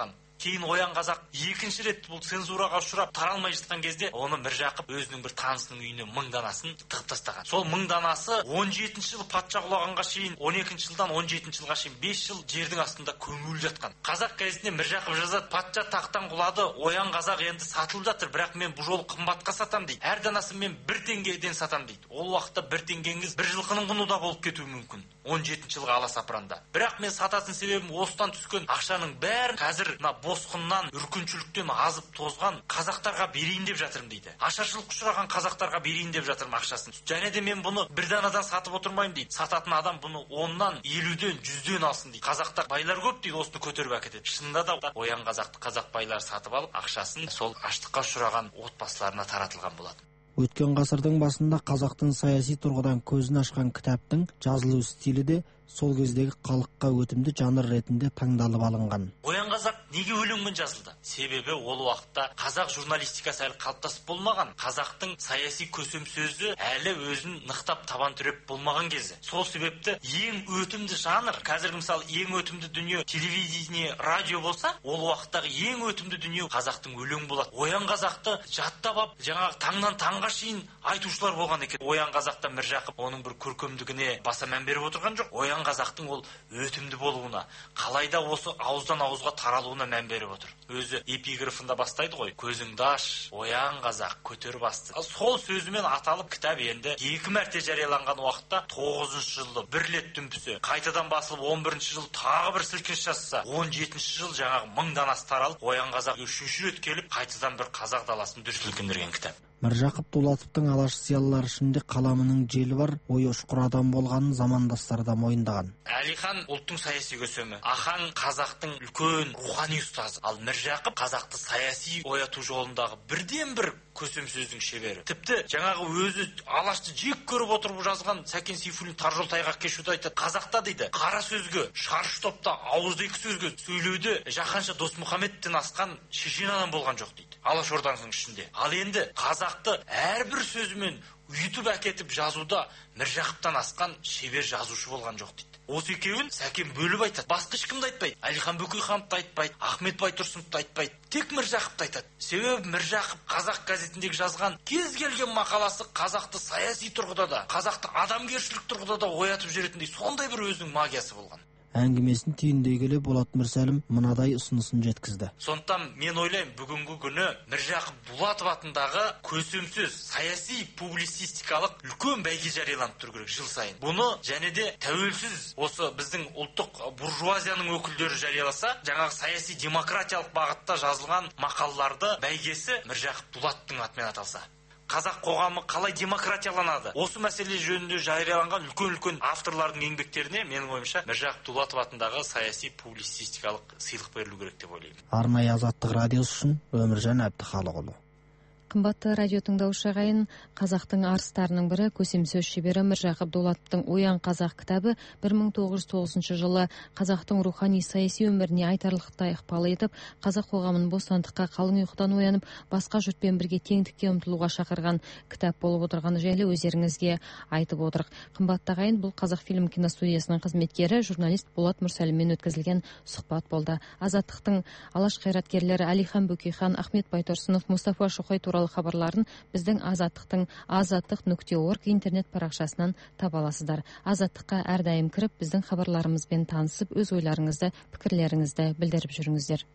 Speaker 12: кейін Оян қазақ екінші рет бұл цензураға ұшырап таралмай жатқан кезде оны Міржақып өзінің бір танысының үйіне мың данасын тығып тастаған. Сол мың данасы он жетінші жылы патша құлағанға шейін, он екінші жылдан он жетінші жылға шейін бес жыл жердің астында көміліп жатқан. Қазақ газетінде Міржақып жазады: патша тақтан құлады, Оян қазақ енді сатылып жатыр, бірақ мен бұл жолы қымбатқа сатам дейді. Әр данасын мен бір теңгеден сатам дейді. Ол уақытта бір теңгеңіз бір жылқының құны да болып кетуі мүмкін. он жетінші жылғы Аласапыранда. Бірақ мен сататын себебім осыдан түскен ақшаның бәрін қазір мына босқыннан, үркіншіліктен азып тозған қазақтарға берейін деп жатырмын дейді. Ашаршылық ұшыраған қазақтарға берейін деп жатырмын ақшасын. Және де мен бұны бір данадан сатып отырмаймын дейді. Сататын адам бұны оннан, елуден, жүзден алсын дейді. Қазақта байлар көп дейді, осыны көтеріп әкетеді. Шынында да Оян қазақты қазақ байлар сатып алып, ақшасын сол аштыққа ұшыраған отбасыларына таратылған болады.
Speaker 20: Өткен ғасырдың басында қазақтың саяси тұрғыдан көзін ашқан кітаптың жазылу стилі де сол кездегі халыққа өтімді жанр ретінде таңдалып алынған.
Speaker 12: Оян қазақ неге өлеңмен жазылды? Себебі ол уақытта қазақ журналистикасы әлі қалыптасып болмаған. Қазақтың саяси көсем сөзі әлі өзін нықтап табан түреп болмаған кезі. Сол себепті ең өтімді жанр, қазіргі мысалы ең өтімді дүние телевидение, радио болса, ол уақыттағы ең өтімді дүние қазақтың өлең болады. Оян қазақты жаттап алып, жаңағы таңнан таңға шейін айтушылар болған екен. Оян қазақта Міржақып оның бір көркемдігіне баса мән беріп отырған жоқ. Оян қазақтың ол өтімді болуына, қалайда осы ауыздан ауызға таралуына мән беріп отыр. Өзі эпиграфында бастайды ғой: көзіңді аш, Оян қазақ, көтер басты. Сол сөзімен аталып кітап енді екі мәрте жарияланған уақытта тоғызыншы жылы бір рет дүмпісе, қайтадан басылып он бірінші жыл тағы бір сілкініс жасаса, он жетінші жыл жаңағы мың данасы таралып, Оян қазақ үшінші рет келіп қайтадан бір қазақ даласын дүр сілкіндірген кітап.
Speaker 20: Міржақып Дулатовтың алаш зиялылары ішінде қаламының желі бар, ой ұшқыр адам болғанын замандастары да мойындаған.
Speaker 12: Әлихан ұлттың саяси көсемі, Ахан қазақтың үлкен рухани ұстазы, ал Міржақып қазақты саяси ояту жолындағы бірден бір көсем сөздің шебері. Тіпті жаңағы өзі алашты жек көріп отырып жазған Сәкен Сейфуллин тар жол тайғақ кешуде айтады: қазақта дейді, қара сөзге, шаршы топта ауызды екі сөзге сөйлеуде жаһанша Досмұхамедтен асқан шешен адам болған жоқ дейді, алаш ордасының ішінде. Ал енді қазақты әрбір сөзімен үйтіп әкетіп жазуда Міржақыптан асқан шебер жазушы болған жоқ дейді. Осы екеуін Сәкен бөліп айтады. Басқа ешкімді айтпайды. Әлихан Бөкейхановты айтпайды, Ахмет Байтұрсыновты айтпайды. Тек Міржақыпты айтады. Себебі Міржақып қазақ газетіндегі жазған кез келген мақаласы қазақты саяси тұрғыда да, қазақты адамгершілік тұрғыда да оятып жүретіндей сондай бір өзінің магиясы болған.
Speaker 20: Әңгімесін түйіндей келе Болат Мүрсәлім мынадай ұсынысын жеткізді.
Speaker 12: Сондықтан мен ойлаймын, бүгінгі күні Міржақып Дулатов атындағы көсемсөз саяси публицистикалық үлкен бәйге жарияланып тұру керек жыл сайын. Бұны және де тәуелсіз осы біздің ұлттық буржуазияның өкілдері жарияласа, жаңағы саяси демократиялық бағытта жазылған мақалаларды бәйгесі Міржақып Дулатовтың атымен аталса, қазақ қоғамы қалай демократияланады? Осы мәселе жөнінде жарияланған үлкен-үлкен авторлардың еңбектеріне менің ойымша Міржақып Дулатов атындағы саяси публицистикалық сыйлық берілу керек деп ойлаймын.
Speaker 20: Арнайы Азаттық радиосы үшін Өміржан Әбдіхалықұлы.
Speaker 1: Қымбатты радио тыңдаушы ағайын, қазақтың арыстарының бірі көсемсөз шебері Міржақып Дулатовтың Оян қазақ кітабы бір мың тоғыз жүз тоғызыншы жылы қазақтың рухани саяси өміріне айтарлықтай ықпал етіп, қазақ қоғамын бостандыққа, қалың ұйқыдан оянып, басқа жұртпен бірге теңдікке ұмтылуға шақырған кітап болып отырғаны жайлы өздеріңізге айтып отырық. Қымбатты ағайын, бұл Қазақфильм киностудиясының қызметкері журналист Болат Мүрсәліммен өткізілген сұхбат болды. Азаттықтың алаш қайраткерлері Әлихан Бөкейхан, Ахмет Байтұрсынов, Мұстафа Шоқай туралы хабарларын біздің Азаттықтың азаттық нүкте орг интернет парақшасынан таба аласыздар. Азаттыққа әрдайым кіріп, біздің хабарларымызбен танысып, өз ойларыңызды, пікірлеріңізді білдіріп жүріңіздер.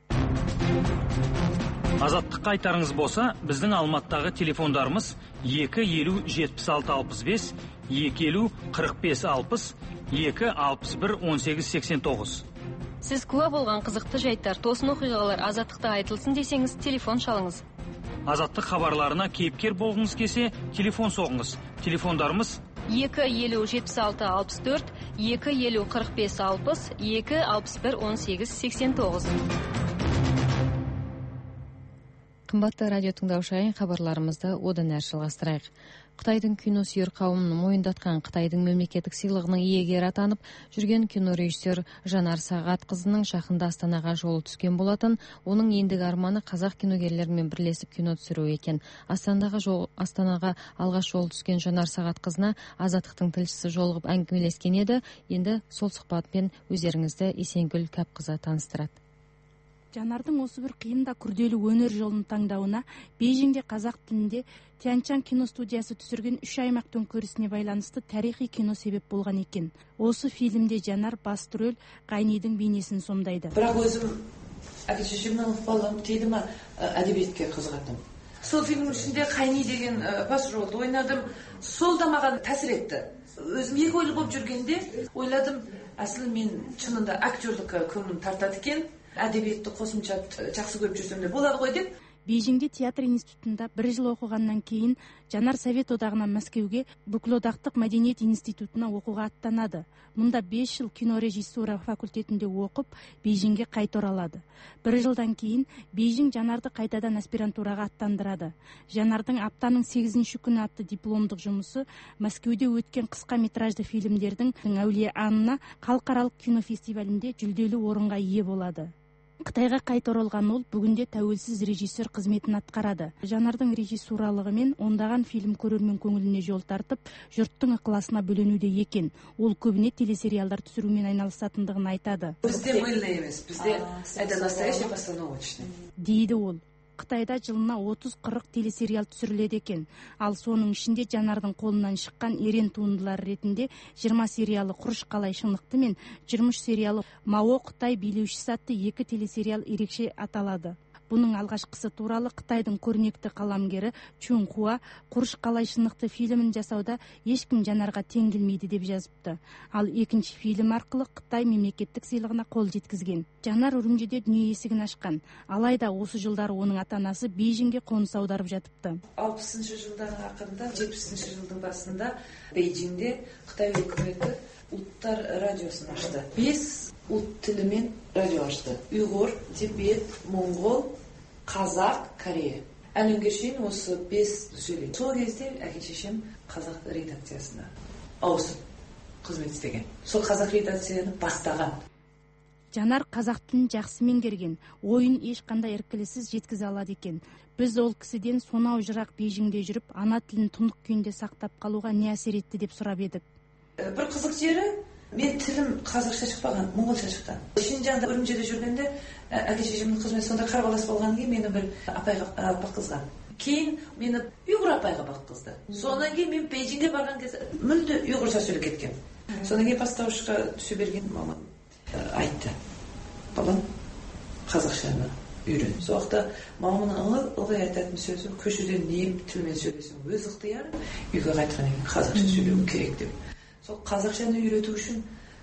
Speaker 3: Азаттыққа айтарыңыз болса, біздің Алматыдағы телефондарымыз екі елу жетпіс алты алпыс бес, екі елу қырық бес алпыс, екі алпыс бір он сегіз сексен тоғыз.
Speaker 1: Сіз куә болған қызықты жайттар, тосын оқиғалар Азаттықта айтылсын десеңіз, телефон шалыңыз.
Speaker 3: Азаттық хабарларына кейіпкер болғыңыз келсе, телефон соғыңыз. Телефондарымыз
Speaker 1: екі елу жетпіс алты алпыс төрт, екі елу қырық бес алпыс, екі алпыс бір он сегіз сексен тоғыз. Қымбатты радио тыңдаушылар, хабарларымызды одан әрі жалғастырайық. Қытайдың киносүйер қауымын мойындатқан Қытайдың мемлекеттік сыйлығының иегері атанып жүрген кинорежиссер Жанар Сағатқызының жақында Астанаға жолы түскен болатын. Оның ендігі арманы қазақ киногерлерімен бірлесіп кино түсіру екен. Астанаға жол, Астанаға алғаш жолы түскен Жанар Сағатқызына Азаттықтың тілшісі жолығып әңгімелескен еді. Енді сол сұхбатпен өздеріңізді Есенгүл Кәпқызы таныстырады.
Speaker 13: Жанардың осы бір қиын да күрделі өнер жолын таңдауына Бейжіңде қазақ тілінде Тяньшань кино студиясы түсірген үш аймақ төңкерісіне байланысты тарихи кино себеп болған екен. Осы фильмде Жанар басты рөл Қайнидың бейнесін сомдайды.
Speaker 14: Бірақ өзім әке шешемнің ықпалын тиді ма, әдебиетке қызығатым. Сол фильмнің ішінде Қайни деген бас рөлді ойнадым. Сол да маған тәсір етті. Өзім екі ойлы болып жүргенде ойладым, әсілі мен шынында актерлікке көңілім тартады екен. Әдебиетті қосымша жақсы көріп жүрсем де болады ғой деп.
Speaker 13: Бейжіңде театр институтында бір жыл оқығаннан кейін Жанар Совет одағынан Мәскеуге Бүкілодақтық мәдениет институтына оқуға аттанады. Мұнда бес жыл кинорежиссура факультетінде оқып, Бейжіңге қайта оралады. Бір жылдан кейін Бейжің Жанарды қайтадан аспирантураға аттандырады. Жанардың аптаның сегізінші күні атты дипломдық жұмысы Мәскеуде өткен қысқа метражды фильмдердің Әулие Анна халықаралық кинофестивалінде жүлделі орынға ие болады. Қытайға қайта оралған ол бүгінде тәуелсіз режиссер қызметін атқарады. Жанардың режиссуралығымен ондаған фильм көрермен көңіліне жол тартып, жұрттың ықыласына бөленуде екен. Ол көбіне телесериалдар түсірумен айналысатындығын айтады.
Speaker 14: Бізде мыльный емес, бізде это настоящий постановочный.
Speaker 13: Дейді ол. Қытайда жылына отыз-қырық телесериал түсіріледі екен. Ал соның ішінде Жанардың қолынан шыққан ерен туындылар ретінде жиырма сериалы Құрыш қалай шынықты мен жиырма үш сериалы Мао Қытай билеушісі атты екі телесериал ерекше аталады. Бұның алғашқысы туралы Қытайдың көрнекті қаламгері Чун Хуа Құрыш қалай шынықты фильмін жасауда ешкім Жанарға тең келмейді деп жазыпты. Ал екінші фильм арқылы Қытай мемлекеттік сыйлығына қол жеткізген. Жанар Үрімжіде дүние есігін ашқан. Алайда осы жылдары оның ата-анасы Бейжіңге қоныс аударып жатыпты.
Speaker 14: алпысыншы жылдардың ақырында, жетпісінші жылдың басында Бейжіңде Қытай үкіметі ұлттар радиосын ашты. Бес ұлт тілімен радио ашты. Ұйғыр, Тибет, Моңғол, Қазақ, Корея. Әлемге шейін осы бес сөйлейді. Сол кезде әке шешем қазақ редакциясына ауысып қызмет істеген. Сол қазақ редакцияны бастаған.
Speaker 13: Жанар қазақ тілін жақсы меңгерген, ойын ешқандай іркіліссіз жеткізе алады екен. Біз ол кісіден сонау жырақ Бейжіңде жүріп, ана тілін тұнық күйінде сақтап қалуға не әсер етті деп сұрап едік.
Speaker 14: Бір қызық жері, мен тілім қазақша шықпаған, моңғолша шыққан. Шинжаңда Үрімжіде жүргенде әке шешемнің қызметі сонда қарбалас болған кейін мені бір апайға баққызған. Кейін мені ұйғыр апайға баққызды. Содан кейін мен Бейжіңге барған кезде мүлде ұйғырша сөйлеп кеткен. Содан кейін бастауышқа түсе берген мамам айтты, балам қазақшаны үйрен. Сол уақытта мамамның ылғи айтатын сөзі, көшеден не тілмен сөйлесең өз ықтияр, үйге қайтқаннан кейін қазақша сөйлеуің керек деп. Сол қазақшаны үйрету үшін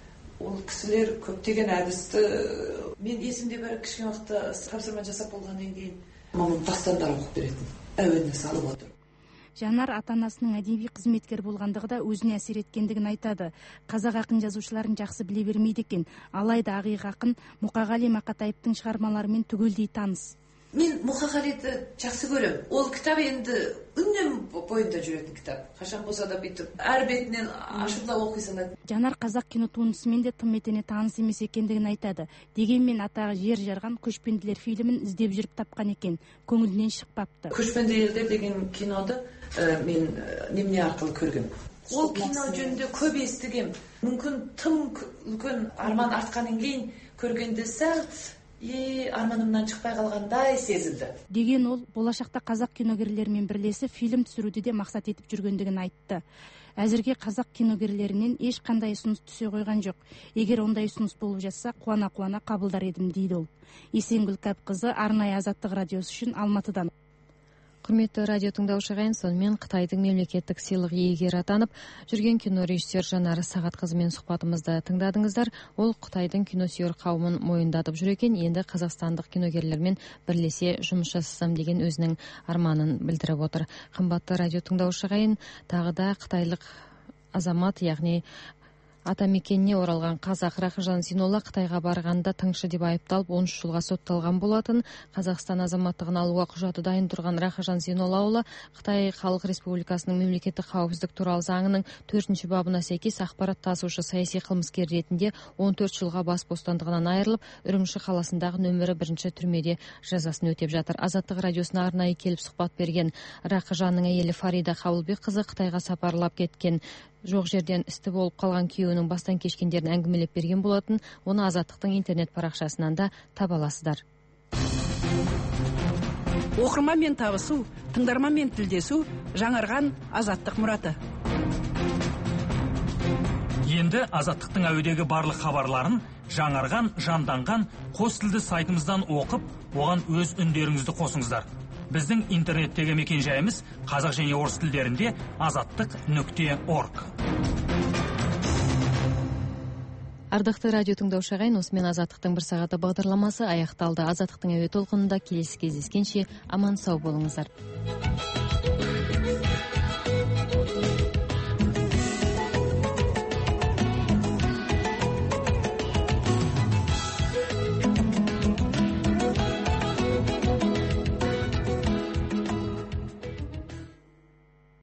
Speaker 14: ол кісілер көптеген әдісті, мен есімде бір кішкене уақытта тапсырма жасап болғаннан кейін мамам дастандар оқып беретін, әуеніне салып отыр.
Speaker 13: Жанар ата-анасының әдеби қызметкер болғандығы да өзіне әсер еткендігін айтады. Қазақ ақын жазушыларын жақсы біле бермейді екен. Алайда Ақиық ақын Мұқағали Мақатаевтың шығармаларымен түгелдей таныс.
Speaker 14: Мен Мұқағалиді жақсы көрем. Ол кітап енді үнем бойында жүретін кітап. Қашан болса да бүйтіп әр бетінен ашылып оқи салады.
Speaker 13: Жанар қазақ кино туындысымен де тым етене таныс емес екендігін айтады. Дегенмен атағы жер жарған Көшпенділер фильмін іздеп жүріп тапқан екен. Көңілінен шықпапты.
Speaker 14: Көшпенділер деген киноды мен немене арқылы көргем. Ол кино жөнінде көп естігем. Мүмкін тым үлкен арман артқаннан кейін көргенде сәл Е, арманымнан шықпай қалғандай сезілді.
Speaker 13: Деген ол болашақта қазақ киногерлерімен бірлесіп фильм түсіруді де мақсат етіп жүргендігін айтты. Әзірге қазақ киногерлерінен ешқандай ұсыныс түсе қойған жоқ. Егер ондай ұсыныс болып жатса, қуана-қуана қабылдар едім дейді ол. Есенгүл Кәпқызы, арнайы Азаттық радиосы үшін Алматыдан.
Speaker 1: Құрметті радио тыңдаушы ағайын, сонымен Қытайдың мемлекеттік сыйлық иегері атанып жүрген кинорежиссер Жанар Сағатқызымен сұхбатымызды тыңдадыңыздар. Ол Қытайдың киносүйер қауымын мойындатып жүр екен, енді қазақстандық киногерлермен бірлесе жұмыс жасасам деген өзінің арманын білдіріп отыр. Қымбатты радио тыңдаушы ағайын, тағы да қытайлық азамат, яғни атамекеніне оралған қазақ Рақыжан Зейнолла Қытайға барғанда тыңшы деп айыпталып он үш жылға сотталған болатын. Қазақстан азаматтығын алуға құжаты дайын тұрған Рақыжан Зейноллаұлы Қытай Халық Республикасының мемлекеттік қауіпсіздік туралы заңының төртінші бабына сәйкес ақпарат тасушы саяси қылмыскер ретінде он төрт жылға бас бостандығынан айырылып, Үрімші қаласындағы нөмірі бірінші түрмеде жазасын өтеп жатыр. Азаттық радиосына арнайы келіп сұхбат берген Рақыжанның әйелі Фарида Қабылбекқызы Қытайға сапарлап кеткен, жоқ жерден істі болып қалған күйеуінің бастан кешкендерін әңгімелеп берген болатын. Оны Азаттықтың интернет парақшасынан да таба аласыздар.
Speaker 4: оқырманмен табысу, тыңдарманмен тілдесу жаңарған азаттық мұраты.
Speaker 3: Енді азаттықтың әуедегі барлық хабарларын жаңарған, жанданған қос тілді сайтымыздан оқып, оған өз үндеріңізді қосыңыздар. Біздің интернеттегі мекен жайымыз қазақ және орыс тілдерінде азаттық нүкте орг.
Speaker 1: Ардақты радио тыңдаушы ағайын, осымен азаттықтың бір сағаты бағдарламасы аяқталды. Азаттықтың әуе толқынында келесі кездескенше аман сау болыңыздар.